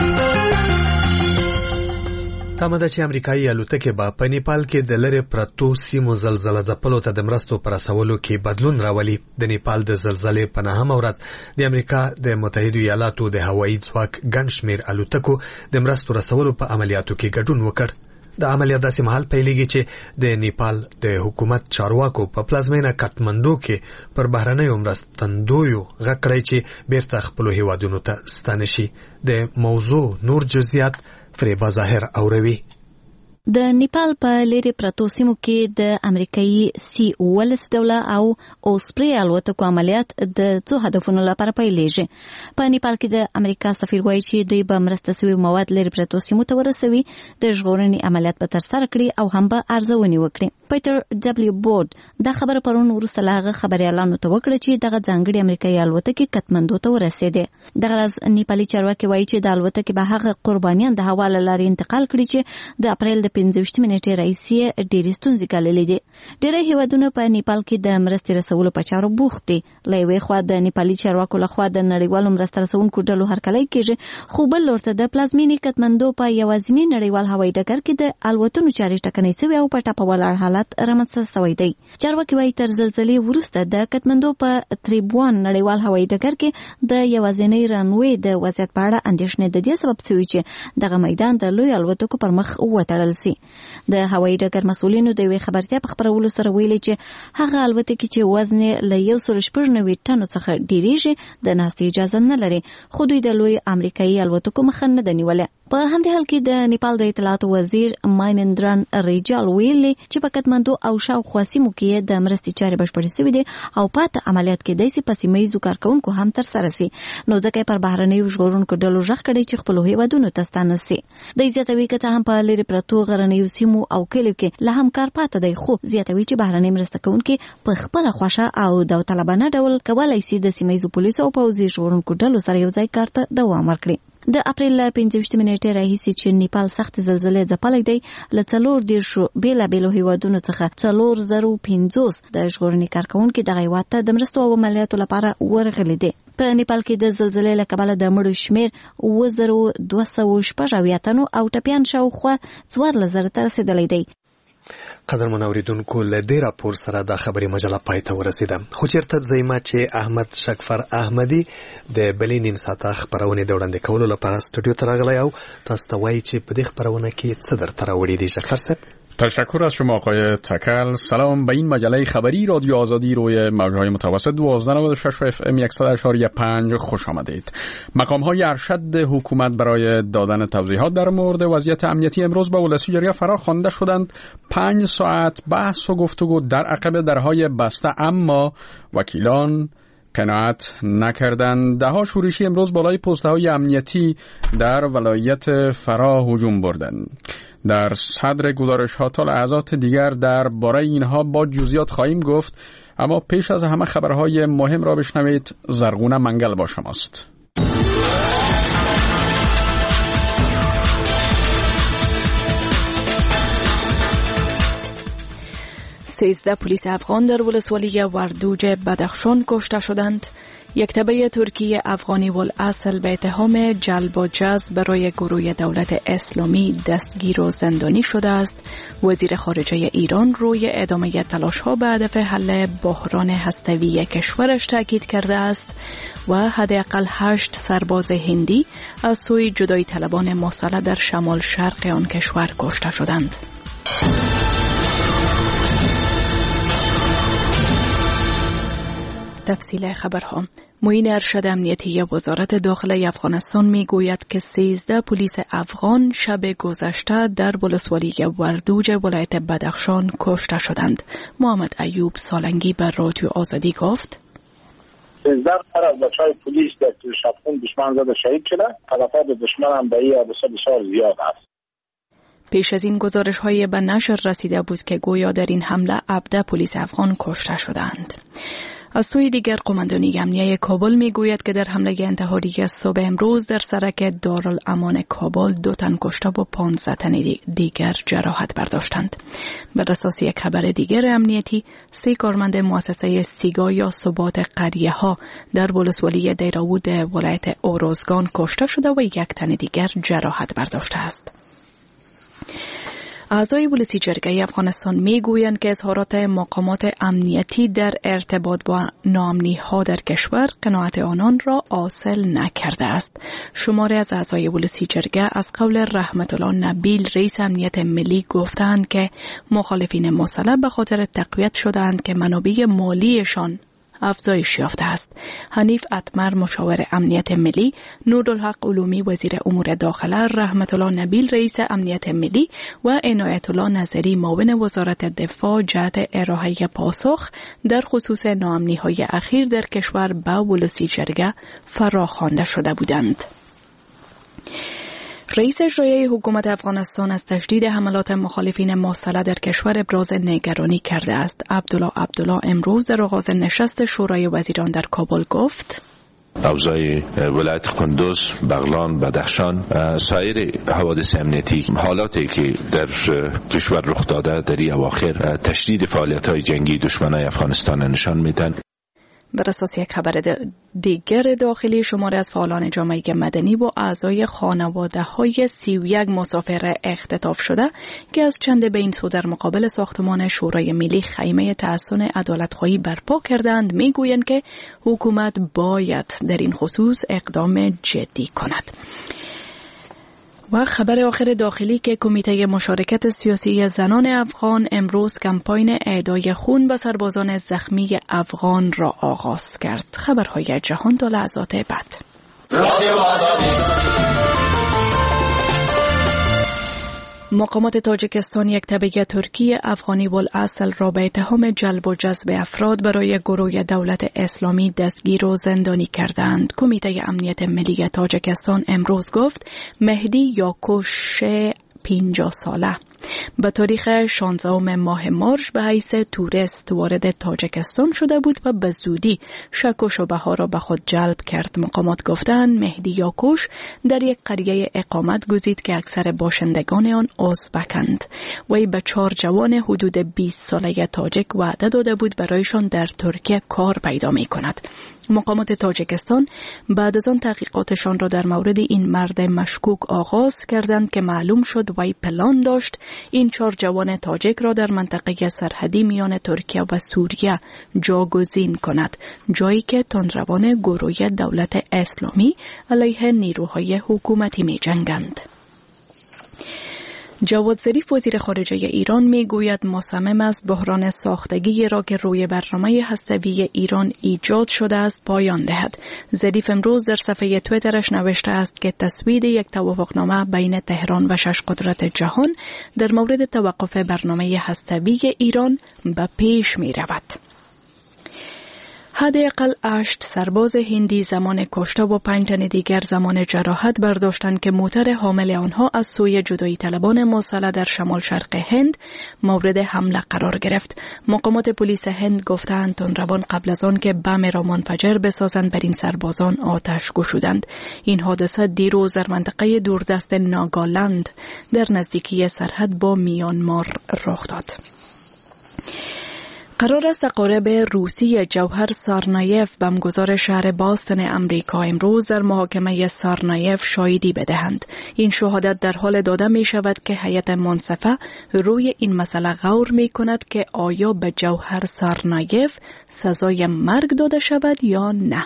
تمه ده چې امریکایي الوتکې به په نیپال کې د لرې پرتو سیمو زلزله ځپلو ته د مرستو په رسولو کې بدلون راولي. د نیپال د زلزلې په 9مه ورځ د امریکا د متحدو ایالاتو د هوایي ځواک ګڼ شمېر الوتکو د مرستو رسولو په عملیاتو کې ګډون وکړ. د عملیات داسې مهال پیلېږي چې د نیپال د حکومت چارواکو په پلازمینه کاتماندو کې پر بهرنیو مرستندویو غږ کړی چې بیرته خپلو هیوادونو ته ستانه شي. د موضوع نور جزئیات فریبا ظاهر اوروي. د نیپال په لرې پرتو سیمو کې د امریکایي C-19 ډوله او اوسپری الوتکو عملیات د څو هدفونو لپاره پیلېږي. په نیپال کې د امریکا سفیر وایي چې دوی به مرسته شوي مواد لرې پرتو سیمو ته ورسوي، د ژغورنې عملیات به ترسره کړي او هم به ارزونې وکړي. پیټر ډبلیو بورډ دا خبره پرون وروسته له هغه خبریالانو ته وکړه چې دغه ځانګړې امریکایي الوتکې کاتماندو ته ورسېدې. دغه ورځ نیپالي چارواکي وایي چې د الوتکې به هغه قربانیان د هوا له لارې انتقال کړي چې د اپریل 15 منټې راهیسې ډېرې ستونزې ګاللې دي. ډېری هیوادونه په نیپال کې د مرستې رسولو په چارو بوخت دي. له یوې خوا د نیپالي چارواکو لخوا د نړیوالو مرسته رسونکو ډلو هرکلی کېږي، خو بل لور ته د پلازمینې کاتماندو په یوازیني نړیوال هوایي ډګر کې د الوتنو چارې ټکنۍ شوې او په ټاپه ولاړ حالت رامنځته شوی دی. چارواکي وایي تر زلزلې وروسته د کاتماندو په تریبوان نړیوال هوایي ډګر کې د یوازینۍ رنوې د وضعیت په اړه اندېښنې د دې سبب شوي چې دغه میدان د لوی الوتکو پر مخ وتړل شي. د هوایي ډګر مسؤلینو د یوې خبرتیا په خپرولو سره ویلي چې هغه الوتکې چې وزن له 196 ټنو څخه ډیریږي د ناستې اجازه نه لري، خو دوی د لوی امریکایي الوتکو مخه نه ده نیولې. په همدې حال کې د نیپال د اطلاعاتو وزیر ماینندران ریجال ویلي چې په کټمندو او شاوخوا سیمو کې د مرستې چارې بشپړې شوې دي او پاته عملیات کېدای شي په سیمه ییزو کارکوونکو هم ترسره شي، نو ځکه پر بهرنیو ژغورونکو ډلو غږ کړی چې خپلو هیوادونو ته ستانه شي. د زیاتوي که څه هم په لرې پرتو غرنیو سیمو او کلیو کې لا هم کار پاته دی، خو زیاتوي چې بهرنۍ مرسته کوونکي په خپله خوښه او داوطلبانه ډول کولی شي د سیمه ییزو پولیسو او پوځي ژغورونکو ډلو سره یو ځای کار ته دوام ورکړي. د اپریل 25 نیټې راهیسې چې نیپال سخت زلزلې ځپلی دی، له 40 بېلابېلو هیوادونو څخه 450 د ژغورنې کارکوونکي دغه هیواد ته د مرستو او عملیاتو لپاره ورغلي دي. په نیپال کې د زلزلې له کبله د مړو شمېر 2280 تنو او ټپیان شاوخوا 14,000 ته رسېدلی دی. قدرمن اوریدونکو، له دې راپور سره د خبري مجله پای ته ورسیده. خو چېرته ځایما چې احمد شکفر احمدي د بلې نیم ساعته خبرونې د وړاندې کولو لپاره استودیو ته راغلی او تاسو ته وایي چې په دې خبرونه کې څه درته راوړي دي. شکفر صاحب، تشکر از شما آقای تکل. سلام، به این مجله خبری رادیو آزادی روی موجهای متوسط 1296 FM 100.5 خوش آمدید. مقام‌های ارشد حکومت برای دادن توضیحات در مورد وضعیت امنیتی امروز به ولسیجریه فرا خوانده شدند. 5 ساعت بحث و گفتگو در عقب درهای بسته، اما وکیلان قناعت نکردند. دهها شورشی امروز بالای پست‌های امنیتی در ولایت فرا هجوم بردند. در صدر گزارش‌ها تا لحظات دیگر درباره اینها با جزئیات خواهیم گفت، اما پیش از همه خبرهای مهم را بشنوید. زرغونه منگل با شماست. 13 پلیس افغان در ولسوالی وردوج بدخشان کشته شدند. یک تبع ترکیه افغانی والاصل به اتهام جلب و جذب برای گروه دولت اسلامی دستگیر و زندانی شده است. وزیر خارجه ایران روی ادامه تلاش‌ها به هدف حل بحران هسته‌ای کشورش تاکید کرده است و حداقل 8 سرباز هندی از سوی جدایی طلبان مسلح در شمال شرق آن کشور کشته شدند. تفصیل خبرها. معین ارشد امنیتی وزارت داخله افغانستان میگوید که 13 پلیس افغان شب گذشته در ولسوالی وردوج ولایت بدخشان کشته شدند. محمد ایوب سالنگی بر رادیو آزادی گفت: 13 نفر از بچه‌های پلیس در شبخون دشمن زده شهید شده. تلفات دشمن هم به این حادثه بسیار زیاد است. پیش از این گزارش‌های به نشر رسیده بود که گویا در این حمله 17 پلیس افغان کشته شدند. از سوی دیگر قماندانی امنیه کابل میگوید که در حمله انتحاری صبح امروز در سرک دارالامان کابل 2 تن کشته و 15 تن دیگر جراحت برداشتند. بر اساس یک خبر دیگر امنیتی، 3 کارمند مؤسسه سیگا یا ثبات قریه ها در ولسوالی دیراود ولایت اوروزگان کشته شده و 1 تن دیگر جراحت برداشته است. اعضای ولسیجرگه افغانستان میگویند که اظهارات مقامات امنیتی در ارتباط با ناامنی‌ها در کشور قناعت آنان را حاصل نکرده است. شماری از اعضای ولسیجرگه از قول رحمت الله نبیل رئیس امنیت ملی گفتند که مخالفین مسلح به خاطر تقویت شدند که منابع مالیشان افزایش یافته است. حنیف اتمر مشاور امنیت ملی، نورالحق علومی وزیر امور داخله، رحمت الله نبیل رئیس امنیت ملی و عنایت الله نظری معاون وزارت دفاع جهت ارائه پاسخ در خصوص ناامنی‌های اخیر در کشور به ولسیجرگه فراخوانده شده بودند. رئیس اجرایی حکومت افغانستان از تشدید حملات مخالفین مسلح در کشور ابراز نگرانی کرده است. عبدالله امروز در آغاز نشست شورای وزیران در کابل گفت: اوضاع ولایت قندوز، بغلان، بدخشان، سایر حوادث امنیتی، حالاتی که در کشور رخ داده در این اواخر تشدید فعالیت‌های جنگی دشمنان افغانستان نشان میدن. بر اساس یک خبر دیگر داخلی، شماری از فعالان جامعه مدنی و اعضای خانواده‌های 31 مسافر اختطاف شده که از چند به این سو در مقابل ساختمان شورای ملی خیمه تحسن عدالت‌خواهی برپا کردند، میگویند که حکومت باید در این خصوص اقدام جدی کند. و خبر آخر داخلی که کمیته مشارکت سیاسی زنان افغان امروز کمپاین اهدای خون به سربازان زخمی افغان را آغاز کرد. خبرهای جهان تا لحظات بعد. مقامات تاجیکستان یک تبعه ترکی افغانی والاصل را به اتهام جلب و جذب افراد برای گروه دولت اسلامی دستگیر و زندانی کردند. کمیته امنیت ملی تاجیکستان امروز گفت مهدی یاکوش 50 ساله به تاریخ 16 ماه مارس به حیث توریست وارد تاجیکستان شده بود و به زودی شک و شبهه ها را به خود جلب کرد. مقامات گفتند مهدی یاکوش در یک قریه اقامت گزید که اکثر باشندگان آن ازبکند. وی به 4 جوان حدود 20 ساله تاجیک وعده داده بود برایشان در ترکیه کار پیدا می کند. مقامات تاجیکستان بعد از آن تحقیقاتشان را در مورد این مرد مشکوک آغاز کردند که معلوم شد وی پلان داشت این 4 جوان تاجیک را در منطقه سرحدی میان ترکیه و سوریه جاگزین کند، جایی که تندروان گروه دولت اسلامی علیه نیروهای حکومتی می جنگند. جواد ظریف وزیر خارجه ایران می گوید مصمم است بحران ساختگی را که روی برنامه هسته‌ای ایران ایجاد شده است پایان دهد. ظریف امروز در صفحه توییترش نوشته است که تصویب یک توافقنامه بین تهران و 6 قدرت جهان در مورد توقف برنامه هسته‌ای ایران به پیش می رود. حداقل 8 سرباز هندی زمان کشته و 5 تن دیگر زمان جراحت برداشتند که موتر حامل آنها از سوی جدایی طلبان مسلح در شمال شرق هند مورد حمله قرار گرفت. مقامات پلیس هند گفتند تندروان قبل از آن که بم را منفجر بسازند بر این سربازان آتش گشودند. این حادثه دیروز در منطقه دوردست ناگالند در نزدیکی سرحد با میانمار رخ داد. قرار است اقارب روسی جوهر سارنایف بمبگذار شهر باستون امریکا امروز در محاکمه سارنایف شاهدی بدهند. این شهادت در حال داده می شود که هیئت منصفه روی این مسئله غور می کند که آیا به جوهر سارنایف سزای مرگ داده شود یا نه.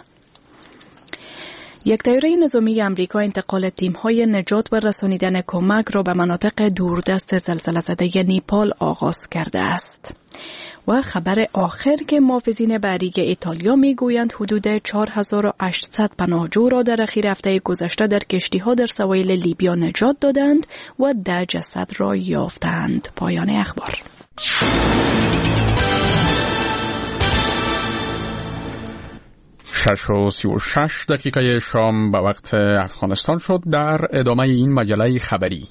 یک طیاره نظامی آمریکا انتقال تیم‌های نجات و رسانیدن کمک را به مناطق دوردست زلزله زده نیپال آغاز کرده است. و خبر آخر که محافظین بحری ایتالیا میگویند حدود 4800 پناهجو را در اخیر هفته گذشته در کشتی‌ها در سواحل لیبیا نجات دادند و 10 جسد را یافتند. پایان اخبار. شش و 36 دقیقه شام به وقت افغانستان شد. در ادامه این مجله خبری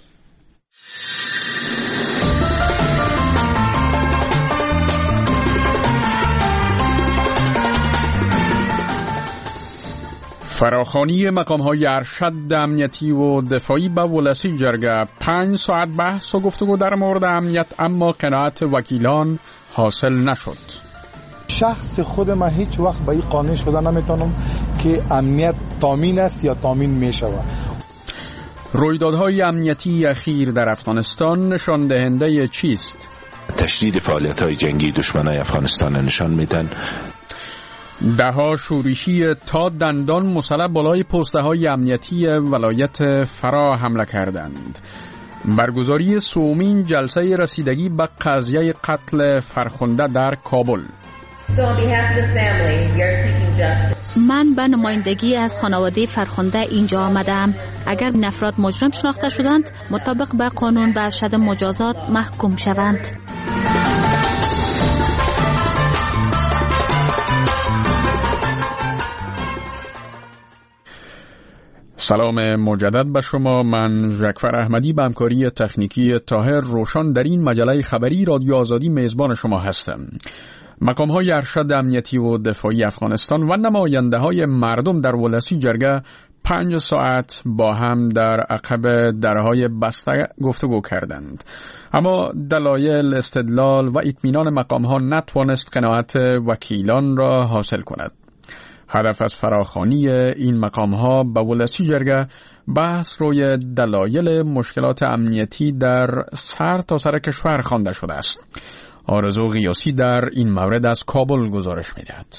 فراخوانی مقام‌های ارشد امنیتی و دفاعی به ولسی جرگه 5 ساعت بحث و گفتگو در مورد امنیت، اما قناعت وکیلان حاصل نشد. شخص خود من هیچ وقت به این قانع شده نمیتونم که امنیت تامین است یا تامین میشود. رویدادهای امنیتی اخیر در افغانستان نشان دهنده چیست؟ تشدید فعالیت‌های جنگی دشمنان افغانستان نشان میدن. دهها شورشی تا دندان مسلح بالای پسته‌های امنیتی ولایت فرا حمله کردند. برگزاری سومین جلسه رسیدگی به قضیه قتل فرخنده در کابل. من به نمایندگی از خانواده فرخنده اینجا آمدم. اگر این افراد مجرم شناخته شدند مطابق به قانون به ارشد مجازات محکوم شوند. سلام مجدد به شما. من ژکفر احمدی به همکاری تکنیکی طاهر روشن در این مجله خبری رادیو آزادی میزبان شما هستم. مقام‌های ارشد امنیتی و دفاعی افغانستان و نماینده‌های مردم در ولسی جرگه 5 ساعت با هم در عقب درهای بسته گفتگو کردند، اما دلایل، استدلال و اطمینان مقام‌ها نتوانست قناعت وکیلان را حاصل کند. هدف از فراخوانی این مقام‌ها به ولسی جرگه بحث روی دلایل مشکلات امنیتی در سر تا سر کشور خوانده شده است. آرزو غیاسی در این مورد از کابل گزارش می‌دهد.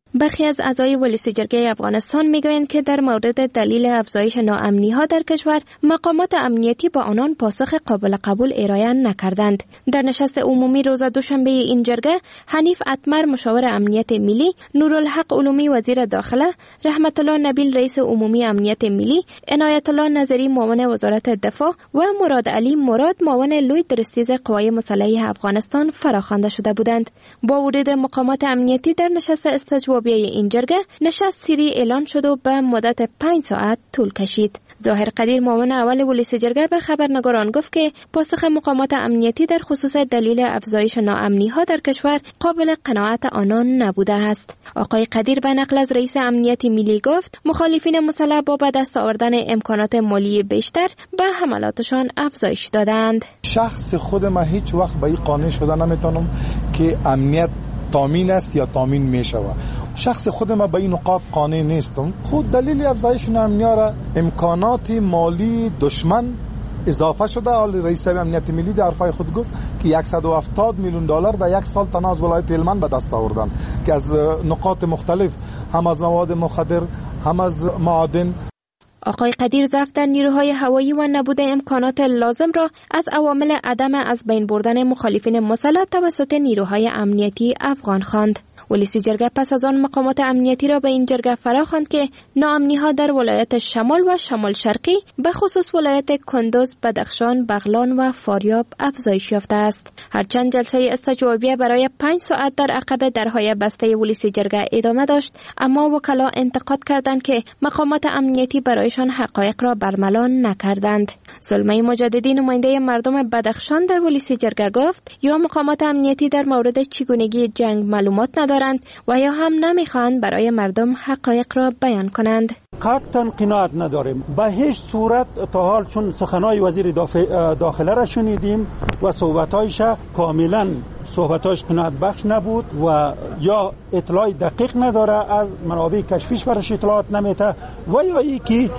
برخی از اعضای ولسی جرگه افغانستان میگویند که در مورد دلیل افزایش ناامنی‌ها در کشور مقامات امنیتی با آنان پاسخ قابل قبول ارائه نکردند. در نشست عمومی روز دوشنبه این جرگه، حنیف اتمر مشاور امنیت ملی، نورالحق علومی وزیر داخله، رحمت الله نبیل رئیس عمومی امنیت ملی، عنایت الله نظری معاون وزارت دفاع و مراد علی مراد معاون لوی درستیز قوای مسلحه افغانستان فراخوانده شده بودند. با ورود مقامات امنیتی در نشست استجوابی این جرگه، نشست سری اعلان شد و به مدت 5 ساعت طول کشید. ظاهر قدیر معاون اول ولسی جرگه به خبرنگاران گفت که پاسخ مقامات امنیتی در خصوص دلیل افزایش ناامنی‌ها در کشور قابل قناعت آنان نبوده است. آقای قدیر به نقل از رئیس امنیت ملی گفت مخالفین مسلح با به دست آوردن امکانات مالی بیشتر به حملاتشان افزایش دادند. شخص خود من هیچ وقت به این قانع شده نمیتونم که امنیت تامین است یا تامین میشود. شخص خود ما به این نقاط قانع نیستم. خود دلیل افزایش ناامنی‌ها را امکانات مالی دشمن اضافه شده. رئیس امنیت ملی در حرفای خود گفت که 170 میلیون دلار در یک سال تنها از ولایت هلمند به دست آوردن که از نقاط مختلف، هم از مواد مخدر هم از معادن. آقای قدیر ضعف در نیروهای هوایی و نبود امکانات لازم را از عوامل عدم از بین بردن مخالفین مسلح توسط نیروهای امنیتی افغان خواند. ولسی جرگه پس از آن مقامات امنیتی را به این جرگه فراخواند که ناامنی‌ها در ولایت شمال و شمال شرقی به خصوص ولایت کندوز، بدخشان، بغلان و فاریاب افزایش یافته است. هرچند جلسه استجوابیه برای 5 ساعت در عقب درهای بسته ولسی جرگه ادامه داشت، اما وکلا انتقاد کردند که مقامات امنیتی برایشان حقایق را برملا نکردند. سلمه مجددی نماینده مردم بدخشان در ولسی جرگه گفت یا مقامات امنیتی در مورد چگونگی جنگ معلومات ندارند و یا هم نمیخواهند برای مردم حقایق را بیان کنند. قطعا قناعت نداریم به هیچ صورت تا حال، چون سخنهای وزیر داخله را شنیدیم و صحبتایش کاملا صحبتایش قناعت بخش نبود و یا اطلاع دقیق نداره، از منابع کشفیش برش اطلاعات نمیده و یا ای که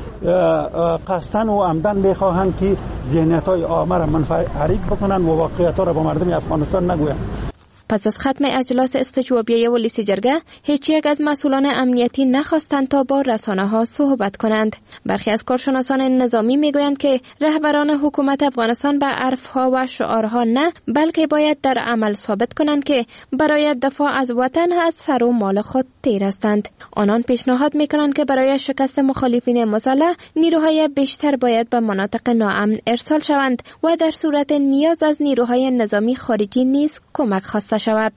قصدن و عمدن میخواهند که ذهنیت‌های عامه را منحرف بکنن و واقعیت‌ها را با مردم افغانستان نگویند. پس از ختم اجلاس استجوابیه ولسی جرگه، هیچ یک از مسئولان امنیتی نخواستند تا با رسانه‌ها صحبت کنند. برخی از کارشناسان نظامی میگویند که رهبران حکومت افغانستان به حرفها و شعارها نه، بلکه باید در عمل ثابت کنند که برای دفاع از وطن از سر و مال خود تیر هستند. آنان پیشنهاد میکنند که برای شکست مخالفین مسلح نیروهای بیشتر باید به مناطق ناامن ارسال شوند و در صورت نیاز از نیروهای نظامی خارجی نیز کمک خواسته شود.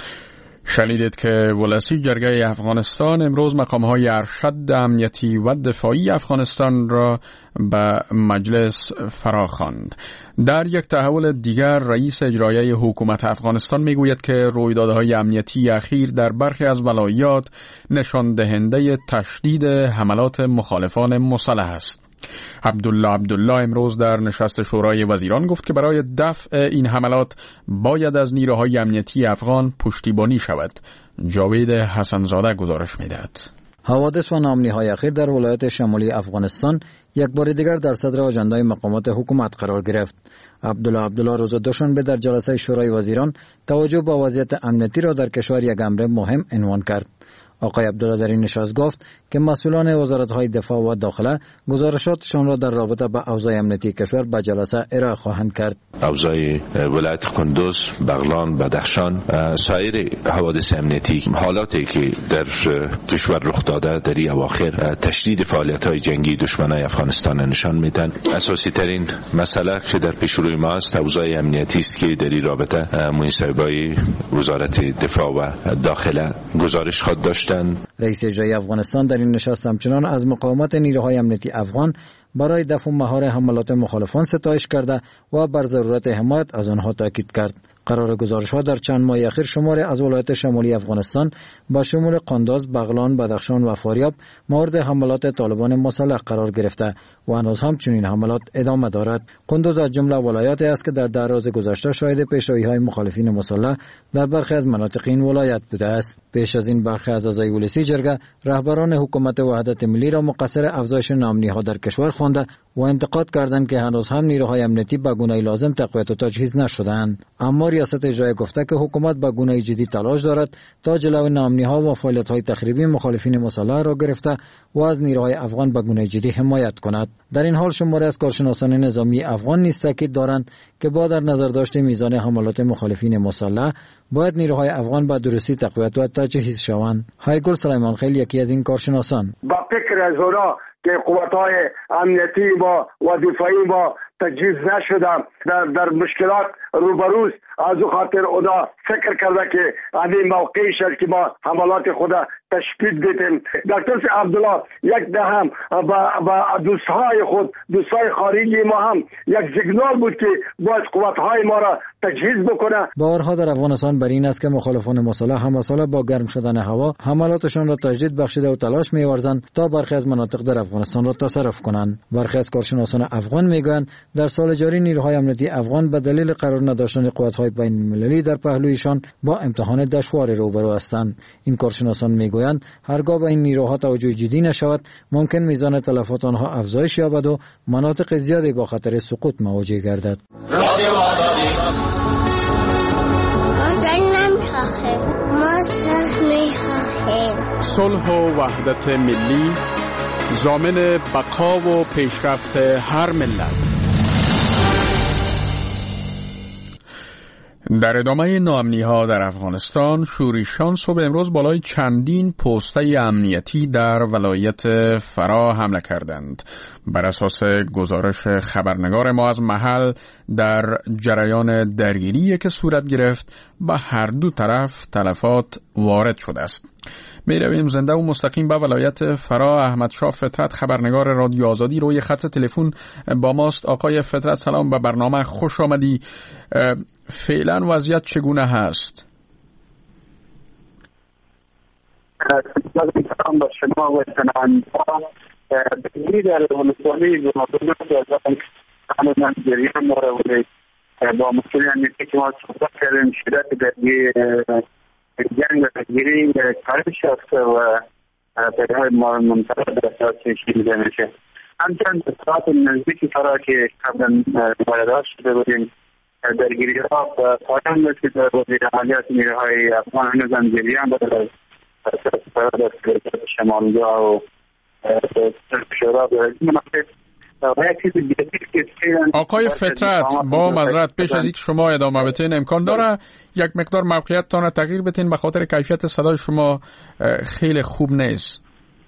شنیدید که ولسی جرگه افغانستان امروز مقام‌های ارشد امنیتی و دفاعی افغانستان را به مجلس فراخواند. در یک تحول دیگر رئیس اجرایی حکومت افغانستان میگوید که رویدادهای امنیتی اخیر در برخی از ولایات نشان دهنده تشدید حملات مخالفان مسلح است. عبدالله امروز در نشست شورای وزیران گفت که برای دفع این حملات باید از نیروهای امنیتی افغان پشتیبانی شود. جاوید حسنزاده گزارش می‌دهد. حوادث و ناامنی‌های اخیر در ولایت شمالی افغانستان یک بار دیگر در صدر آژندای مقامات حکومت قرار گرفت. عبدالله روز دوشنبه در جلسه شورای وزیران توجه به وضعیت امنیتی را در کشور یک امر مهم عنوان کرد. آقای عبدالله در این نشست گفت که مسئولان وزارت‌های دفاع و داخله گزارشاتشان را در رابطه با اوضاع امنیتی کشور به جلسه ارائه خواهند کرد. اوضاع ولایت کندوز، بغلان، بدخشان، سایر حوادث امنیتی، حالاتی که در کشور رخ داده در این اواخر تشدید فعالیت‌های جنگی دشمنان افغانستان نشان میدن. اساسی ترین مسئله که در پیش روی ما است اوضاع امنیتی است که در این رابطه منصبای وزارت دفاع و داخله گزارش خود داشتند. رئیس اجرایی افغانستان در این نشست همچنان از مقاومت نیروهای امنیتی افغان برای دفع و مهار حملات مخالفان ستایش کرده و بر ضرورت حمایت از آنها تاکید کرد. قرار گزارش‌ها در چند ماه اخیر شمار از ولایت شمالی افغانستان با شمول قندوز، بغلان، بدخشان و فاریاب مورد حملات طالبان مسلح قرار گرفته و هنوز هم چنین حملات ادامه دارد. قندوز از جمله ولایاتی است که در روز گذشته شاهد پیشروی‌های مخالفین مسلح در برخی از مناطق این ولایت بوده است. پیش از این برخی از اعضای ولسی جرگه رهبران حکومت وحدت ملی را مقصر افزایش ناامنی‌ها در کشور خوانده و انتقاد کردند که هنوز هم نیروهای امنیتی به گونه لازم تقویت و تجهیز نشده‌اند. اما ریاست اجرایی گفته که حکومت به گونه جدی تلاش دارد تا جلوی ناامنی‌ها و فعالیت‌های تخریبی مخالفین مسلح را گرفته و از نیروهای افغان به گونه جدی حمایت کند. در این حال شماری از کارشناسان نظامی افغان نیز تاکید دارند که با در نظر داشت میزان حملات مخالفین مسلح باید نیروهای افغان به درستی تقویت و تجهیز شوند. هایگل سلیمان خیل یکی از این کارشناسان با فکر از اونا که قوت‌های امنیتی ما و دفاعی ما تجهیز نشده در مشکلات روبروست، از او خاطر اونا فکر کرده که این موقعی شد که ما حملات خود تشدید بدیم. دکتر عبدالله یک دهم با دوستای خارجی ما هم یک سیگنال بود که باید قوت‌های ما را تجهیز بکنه. بارها در افغانستان بر این است که مخالفان مسلح همساله با گرم شدن هوا حملاتشان را تجدید بخشیده و تلاش می‌ورزند تا برخی از مناطق در افغانستان را تصرف کنند. برخی از کارشناسان افغان میگویند در سال جاری نیروهای امنیتی افغان به دلیل قرار نداشتن قوت‌های بین‌المللی در پهلویشان با امتحان دشواری روبرو هستند. این کارشناسان میگویند هرگاه به این نیروها توجه جدی نشود ممکن میزان تلفات آنها افزایش یابد و مناطق زیادی با خطر سقوط مواجه گردد. صلح و وحدت ملی ضامن بقا و پیشرفت هر ملت. در ادامه ناامنی‌ها در افغانستان، شوریشان صبح امروز بالای چندین پسته امنیتی در ولایت فرا حمله کردند. بر اساس گزارش خبرنگار ما از محل، در جریان درگیری که صورت گرفت به هر دو طرف تلفات وارد شده است. می رویم زنده و مستقیم به ولایت فرا. احمد شاه فطرت، خبرنگار رادیو آزادی، روی خط تلفن با ماست. آقای فطرت سلام، به برنامه خوش آمدی. فعلا وضعیت چگونه هست؟ سلام با شما و شنوندگان. درگیری در ولسوالی من جریان داره ولی با مسئول امنیتی که ما صحبت کردیم شدت درگیری جنگ و درگیری کاهش یافته و پیدای منطقه در اساس شنیده میشه. همچنین به ساعت نزدیکی فرا که قبلا واردات شده بودیم درگیری ها پایان رسید و وزیر عملیات نیروهای افغان هنوز هم جریان داره در اساس فرا در شمالجا و شورا به مناطق. آقای فطرت، با معذرت پیش از اینکه شما ادامه بدین امکان داره یک مقدار موقعیتتان تغییر بدین، به خاطر کیفیت صدای شما خیلی خوب نیست.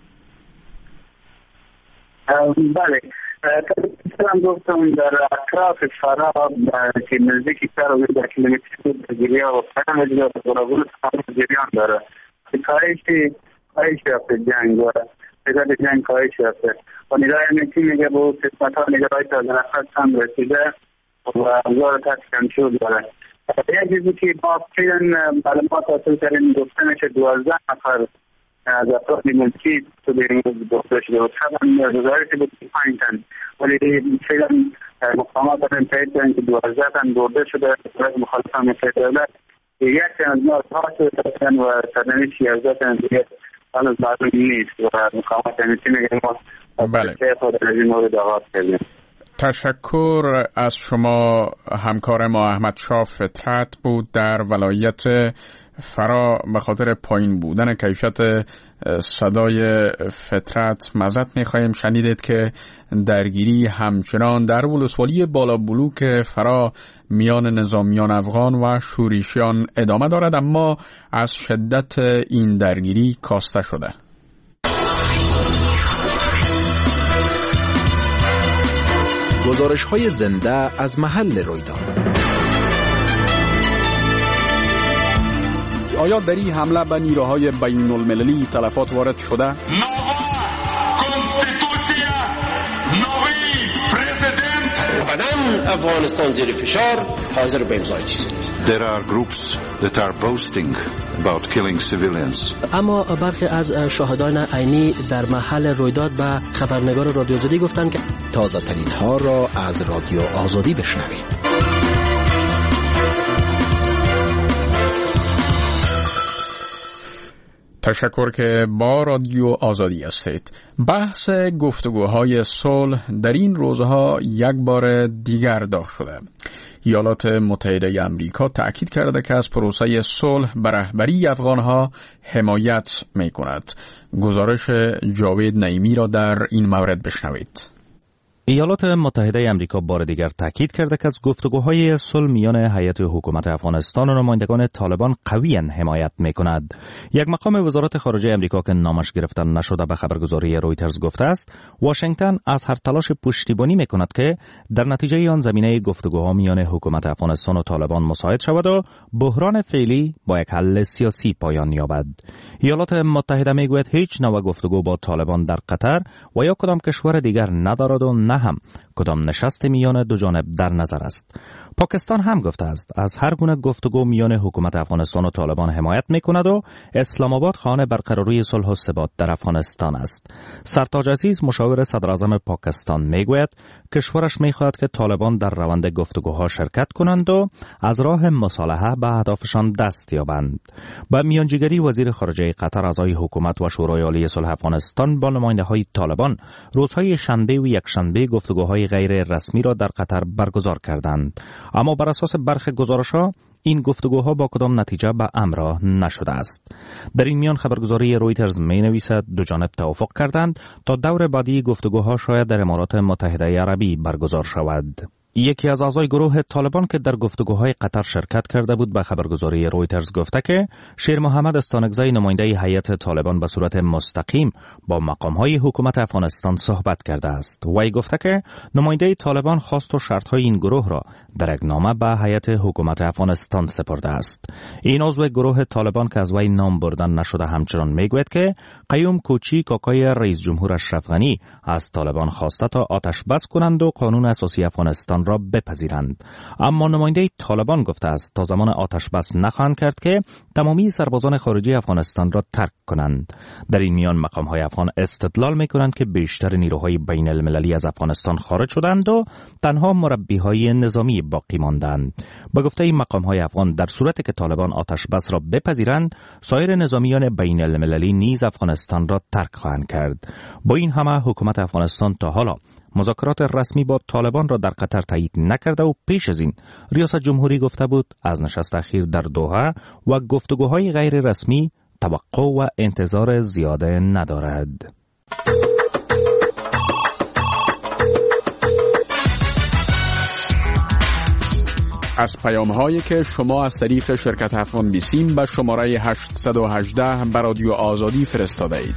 بله، من گفتم در اطراف فرا که نزدیکی 4 کیلومتر درگیری ها و فرا مجلس برابر جریان داره. کاهش یافته جنگ و تعداد جنگ کاهش یافته و نیروهای امنیتی میگه به قسمت ها نیروهای تازه نفس هم رسیده و اوضاع تحت کنترل داره. یک چیزی که ما فعلا معلومات حاصل کردیم گفته میشه 12 نفر از افراد ملکی تو به این روز گفته شده و طبعا گزارشی بود که 5 تن، ولی فعلا مقامات دارن تایید کردن که 12 تن برده شده از مخالفان مثل دولت. یک تن از ما رها شده و سرنوشت 11 تن دیگه هنوز معلوم نیست و مقامات امنیتی میگن ما خود از این مورد آغاز کردیم. تشکر از شما. همکار ما احمد شاه فطرت بود در ولایت فرا. به خاطر پایین بودن کیفیت صدای فطرت معذرت می‌خوایم. شنیدید که درگیری همچنان در ولسوالی بالا بلوک فرا میان نظامیان افغان و شوریشیان ادامه دارد، اما از شدت این درگیری کاسته شده. گزارش‌های زنده از محل رویداد. آیا در این حمله به نیروهای بین المللی تلفات وارد شده؟ افغانستان زیر فشار حاضر به امضای چیزی نیست. There are groups that are boasting about killing civilians. اما برخی از شاهدان عینی در محل رویداد به خبرنگار رادیو آزادی گفتند که تازه ترین ها را از رادیو آزادی بشنوید. تشکر که با رادیو آزادی هستید. بحث گفتگوهای صلح در این روزها یک بار دیگر داغ شده. ایالات متحده آمریکا تأکید کرده که از پروسه صلح به رهبری افغانها حمایت می کند. گزارش جاوید نعیمی را در این مورد بشنوید. ایالات متحده آمریکا بار دیگر تاکید کرده که از گفتگوهای صلح میان هیئت حکومت افغانستان و نمایندگان طالبان قویاً حمایت می‌کند. یک مقام وزارت خارجه آمریکا که نامش گرفته نشده به خبرگزاری رویترز گفته است واشنگتن از هر تلاش پشتیبانی می‌کند که در نتیجه آن زمینه گفتگوها میان حکومت افغانستان و طالبان مساعد شود و بحران فعلی با یک حل سیاسی پایان یابد. ایالات متحده میگوید هیچ نوع گفتگو با طالبان در قطر و یا کدام کشور دیگر ندارد و نه هم کدام نشست میان دو جانب در نظر است. پاکستان هم گفته است از هر گونه گفتگو میان حکومت افغانستان و طالبان حمایت میکند و اسلام آباد خواهان برقراری صلح و ثبات در افغانستان است. سرتاج عزیز مشاور صدر اعظم پاکستان میگوید کشورش میخواهد که طالبان در روند گفتگوها شرکت کنند و از راه مصالحه به اهدافشان دست یابند. با میانجیگری وزیر خارجه قطر اعضای حکومت و شورای عالی صلح افغانستان با نماینده‌های طالبان روزهای شنبه و یکشنبه گفتگوهای غیر رسمی را در قطر برگزار کردند. اما بر اساس برخی گزارش‌ها این گفتگوها با کدام نتیجه به امر نشده است. در این میان خبرگزاری رویترز می‌نویسد دو جانب توافق کردند تا دور بعدی گفتگوها شاید در امارات متحده عربی برگزار شود. یکی از اعضای گروه طالبان که در گفتگوهای قطر شرکت کرده بود به خبرگزاری رویترز گفته که شیر محمد استانکزی نماینده هیئت طالبان به صورت مستقیم با مقام‌های حکومت افغانستان صحبت کرده است. وی گفته که نماینده طالبان خواست و شرط‌های این گروه را در یک نامه به هیئت حکومت افغانستان سپرده است. این عضو گروه طالبان که از وی نام بردن نشده همچنان میگوید که قیوم کوچی کاکای رئیس جمهور اشرف غنی از طالبان خواسته تا آتش بس کنند و قانون اساسی افغانستان را بپذیرند. اما نماینده طالبان گفته است تا زمان آتش بس نخواهند کرد که تمامی سربازان خارجی افغانستان را ترک کنند. در این میان مقام‌های افغان استدلال می‌کنند که بیشتر نیروهای بین المللی از افغانستان خارج شدند و تنها مربی‌های نظامی باقی ماندند. با گفته این مقام‌های افغان در صورتی که طالبان آتش بس را بپذیرند سایر نظامیان بین المللی نیز افغانستان را ترک خواهند کرد. با این همه حکومت افغانستان تا حالا مذاکرات رسمی با طالبان را در قطر تایید نکرده و پیش از این ریاست جمهوری گفته بود از نشست اخیر در دوحه و گفتگوهای غیر رسمی توقع و انتظار زیاده ندارد. از پیام‌هایی که شما از طریق شرکت افغان بیسیم به شماره 818 به رادیو آزادی فرستاده اید.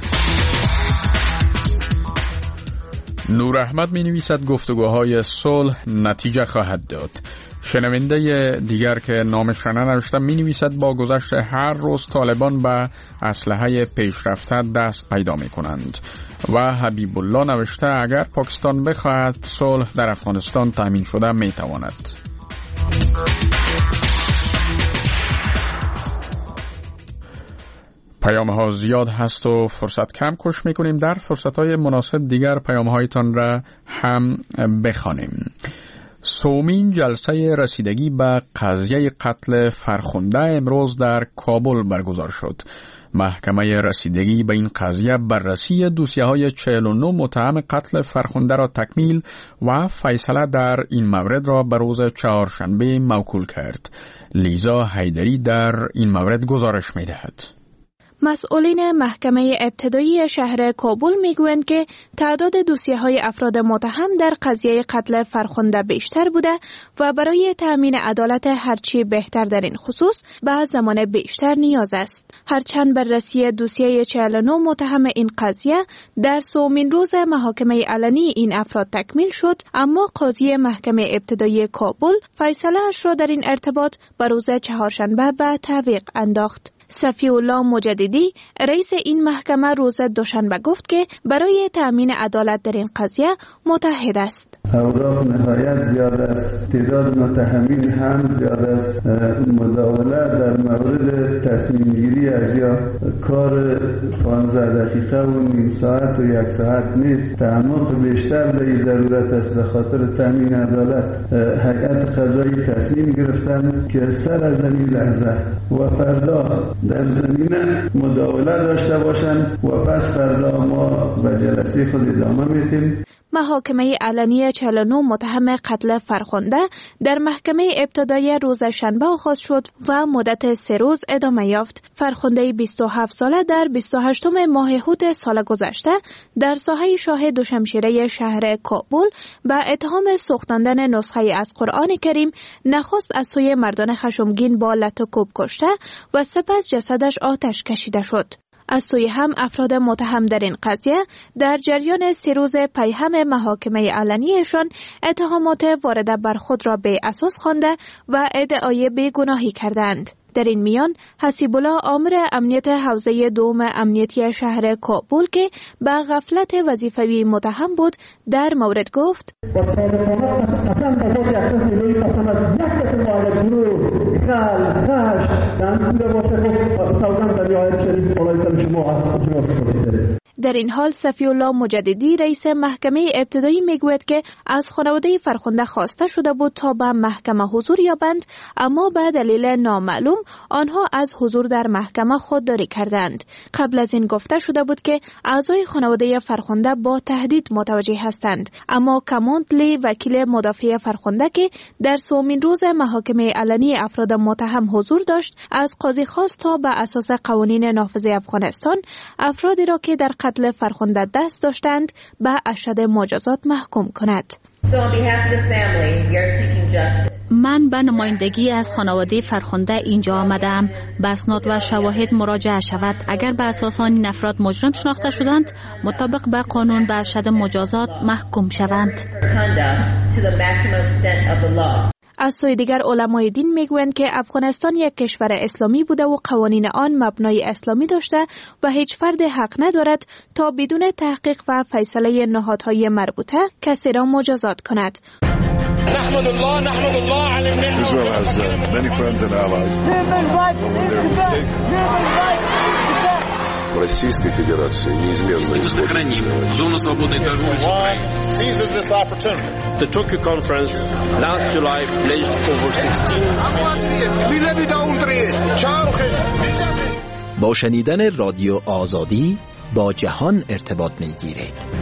نور احمد می نویسد گفتگوهای صلح نتیجه خواهد داد. شنونده دیگر که نامش را ننوشته می نویسد با گذشت هر روز طالبان به اسلحه پیشرفته دست پیدا می کنند. و حبیب الله نوشته اگر پاکستان بخواهد صلح در افغانستان تامین شده می تواند. پیام ها زیاد هست و فرصت کم کش میکنیم. در فرصت های مناسب دیگر پیام هایتان را هم بخوانیم. سومین جلسه رسیدگی به قضیه قتل فرخنده امروز در کابل برگزار شد. محکمه رسیدگی به این قضیه بررسی دوسیه‌های 49 متهم قتل فرخنده را تکمیل و فیصله در این مورد را به روز چهارشنبه موکول کرد. لیزا حیدری در این مورد گزارش می‌دهد. مسئولین محکمه ابتدایی شهر کابل میگویند که تعداد دوسیه‌های افراد متهم در قضیه قتل فرخنده بیشتر بوده و برای تأمین عدالت هرچی بهتر در این خصوص به زمان بیشتر نیاز است. هرچند بررسی دوسیه 49 متهم این قضیه در سومین روز محاکمه علنی این افراد تکمیل شد، اما قاضی محکمه ابتدایی کابل فیصله اش را در این ارتباط به روز چهارشنبه به تعویق انداخت. صفی الله مجددی رئیس این محکمه روز دوشنبه گفت که برای تأمین عدالت در این قضیه متحد است. اوراق نهایت زیاد است، تعداد متهمین هم زیاد است، مداوله در مورد تصمیم گیری از یا کار 15 دقیقه و نیم ساعت و یک ساعت نیست، تعمق بیشتر به این ضرورت است. به خاطر تأمین عدالت هیئت قضایی تصمیم گرفتن که سر از این لحظه و فردا در زمینه مداوله داشته باشند و پس فردا ما به جلسه خود ادامه میدیم. محاکمه علنی 49 متهم قتل فرخنده در محکمه ابتدایی روز شنبه آغاز شد و مدت 3 روز ادامه یافت. فرخنده 27 ساله در 28 ماه هوت سال گذشته در ساحه شاه دوشمشیره شهر کابل به اتهام سوختاندن نسخه از قرآن کریم نخست از سوی مردان خشمگین با لت و کوب کشته و سپس جسدش آتش کشیده شد. از سوی هم افراد متهم در این قضیه در جریان 3 روز پیهم محاکمه علنیشان اتهامات وارده بر خود را به اساس خوانده و ادعای بیگناهی کردند. در این میان حسیب الله آمر امنیت حوزه دوم امنیتی شهر کابل که به غفلت وظیفوی متهم بود در مورد گفت در این حال صفی الله مجددی رئیس محکمه ابتدایی میگوید که از خانواده فرخنده خواسته شده بود تا به محکمه حضور یابند، اما به دلیل نامعلوم آنها از حضور در محکمه خودداری کردند. قبل از این گفته شده بود که اعضای خانواده فرخنده با تهدید متوجه هستند، اما کامونتلی وکیل مدافع فرخنده که در 3مین روز محاکمه علنی افراد متهم حضور داشت از قاضی خواست تا به اساس قوانین نافذ افغانستان افرادی را که در قتل فرخنده دست داشتند به اشد مجازات محکوم کند. من به نمایندگی از خانواده فرخنده اینجا آمدم به اسناد و شواهد مراجعه شود. اگر به اساس آن این افراد مجرم شناخته شدند مطابق به قانون به اشد مجازات محکوم شوند. از سوی دیگر علمای دین میگویند که افغانستان یک کشور اسلامی بوده و قوانین آن مبنای اسلامی داشته و هیچ فرد حق ندارد تا بدون تحقیق و فیصله نهادهای مربوطه کسی را مجازات کند. نحمد الله على Israel has many friends and allies. Российской Федерации неизменно сохраним зону свободной торговли с Украиной. Seizes this opportunity. The Tokyo conference last July pledged over 16 با شنیدن رادیو آزادی با جهان ارتباط می‌گیرید.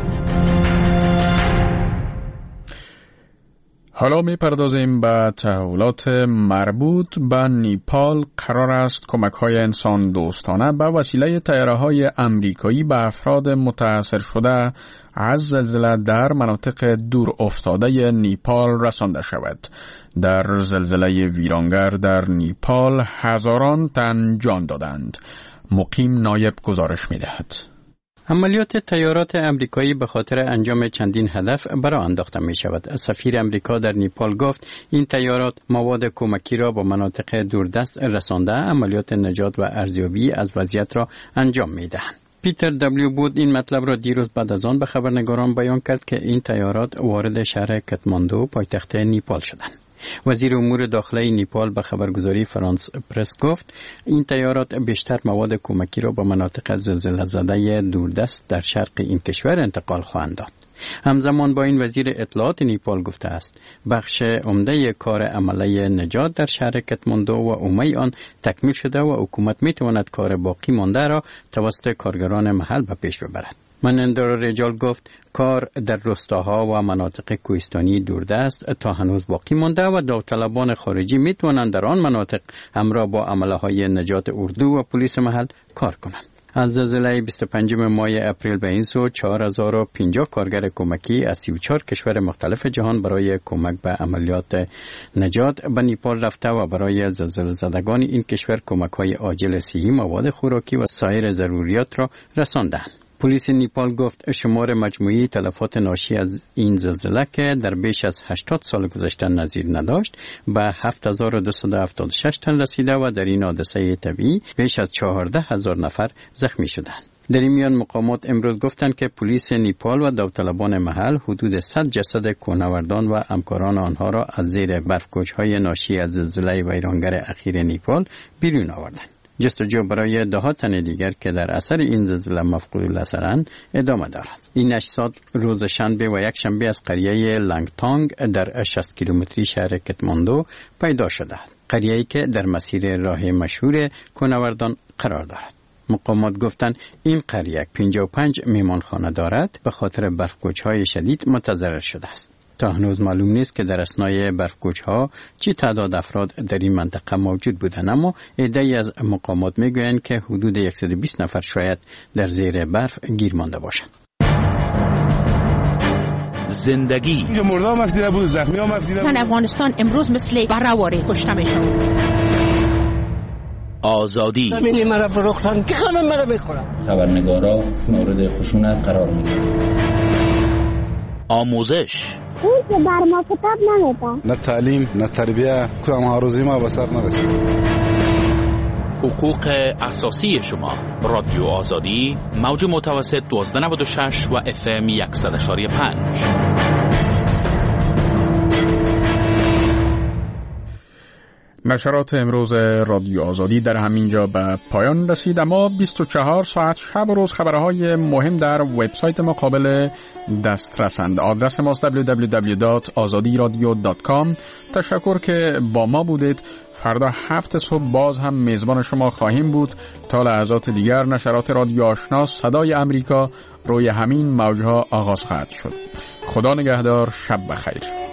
حالا می‌پردازیم به تحولات مربوط به نیپال. قرار است کمک‌های انسان دوستانه به وسیله طیاره‌های آمریکایی به افراد متاثر شده از زلزله در مناطق دور افتاده نیپال رسانده شود. در زلزله ویرانگر در نیپال هزاران تن جان دادند. مقیم نایب گزارش می‌دهد. عملیات طیارات امریکایی به خاطر انجام چندین هدف برای انداخته می شود. سفیر امریکا در نیپال گفت این طیارات مواد کمکی را به مناطق دوردست رسانده عملیات نجات و ارزیابی از وضعیت را انجام می دهند. پیتر دبلیو بود این مطلب را دیروز بعد از آن به خبرنگاران بیان کرد که این طیارات وارد شهر کاتماندو پایتخت نیپال شدند. وزیر امور داخلی نیپال به خبرگزاری فرانس پرس گفت این طیارات بیشتر مواد کمکی را به مناطق زلزله زده دوردست در شرق این کشور انتقال خواهند داد. همزمان با این وزیر اطلاعات نیپال گفته است بخش عمده کار عمله نجات در شهر کاتماندو و اومه آن تکمیل شده و حکومت می تواند کار باقی مانده را توسط کارگران محل به پیش ببرد. منندر رجال گفت کار در روستاها و مناطق کوهستانی دوردست تا هنوز باقی مانده و داوطلبان خارجی می توانند در آن مناطق همراه با عمله‌های نجات اردو و پلیس محل کار کنند. از زلزله 25 ماه اپریل به این سو 4050 کارگر کمکی از 34 کشور مختلف جهان برای کمک به عملیات نجات به نیپال رفته و برای زلزله زدگان این کشور کمک‌های عاجل صحی، مواد خوراکی و سایر ضروریات را رساندند. پلیس نیپال گفت شمار مجموعی تلفات ناشی از این زلزله که در بیش از 80 سال گذشته نظیر نداشت به 7276 تن رسیده و در این حادثه طبیعی بیش از 14000 نفر زخمی شدند. در این میان مقامات امروز گفتند که پلیس نیپال و داوطلبان محل حدود 100 جسد کوهنوردان و همکاران آنها را از زیر برف‌کوچ‌های ناشی از زلزله ویرانگر اخیر نیپال بیرون آوردند. جستجو برای 10 تن دیگر که در اثر این زلزله مفقود الاثرند ادامه دارد. این اجساد روز شنبه و یک شنبه از قریه لانگتانگ در 60 کیلومتری شهر کاتماندو پیدا شده. قریه‌ای که در مسیر راه مشهور کوهنوردان قرار دارد. مقامات گفتند این قریه 55 میمانخانه دارد، به خاطر برفکوچ‌های شدید متضرر شده است. تا هنوز معلوم نیست که در اثنای برفکوچ‌ها چی تعداد افراد در این منطقه موجود بودند، اما عده‌ای از مقامات میگویند که حدود 120 نفر شاید در زیر برف گیر مانده باشند. زندگی اینجا مرده هم افدیده بود، زخمی هم افدیده بود. افغانستان امروز مثل برهواری کشته میشون. آزادی همینی مرا فروختن که همه مرا بخورن. خبرنگارا مورد خشونت قرار میگیرن. آموزش اون که بر ما کتاب نمیده. نه تعلیم نه تربیه، کدام هاروزی ما به سر نرسید. حقوق اساسی شما. رادیو آزادی، موج متوسط 1296 و FM 100.5. نشرات امروز رادیو آزادی در همینجا به پایان رسید، اما 24 ساعت شب و روز خبرهای مهم در وبسایت ما قابل دسترسند. آدرس ماست www.azadiradio.com. تشکر که با ما بودید. فردا 7 صبح باز هم میزبان شما خواهیم بود. تا لحظات دیگر نشرات رادیو آشنا صدای امریکا روی همین موجها آغاز خواهد شد. خدا نگهدار، شب بخیر.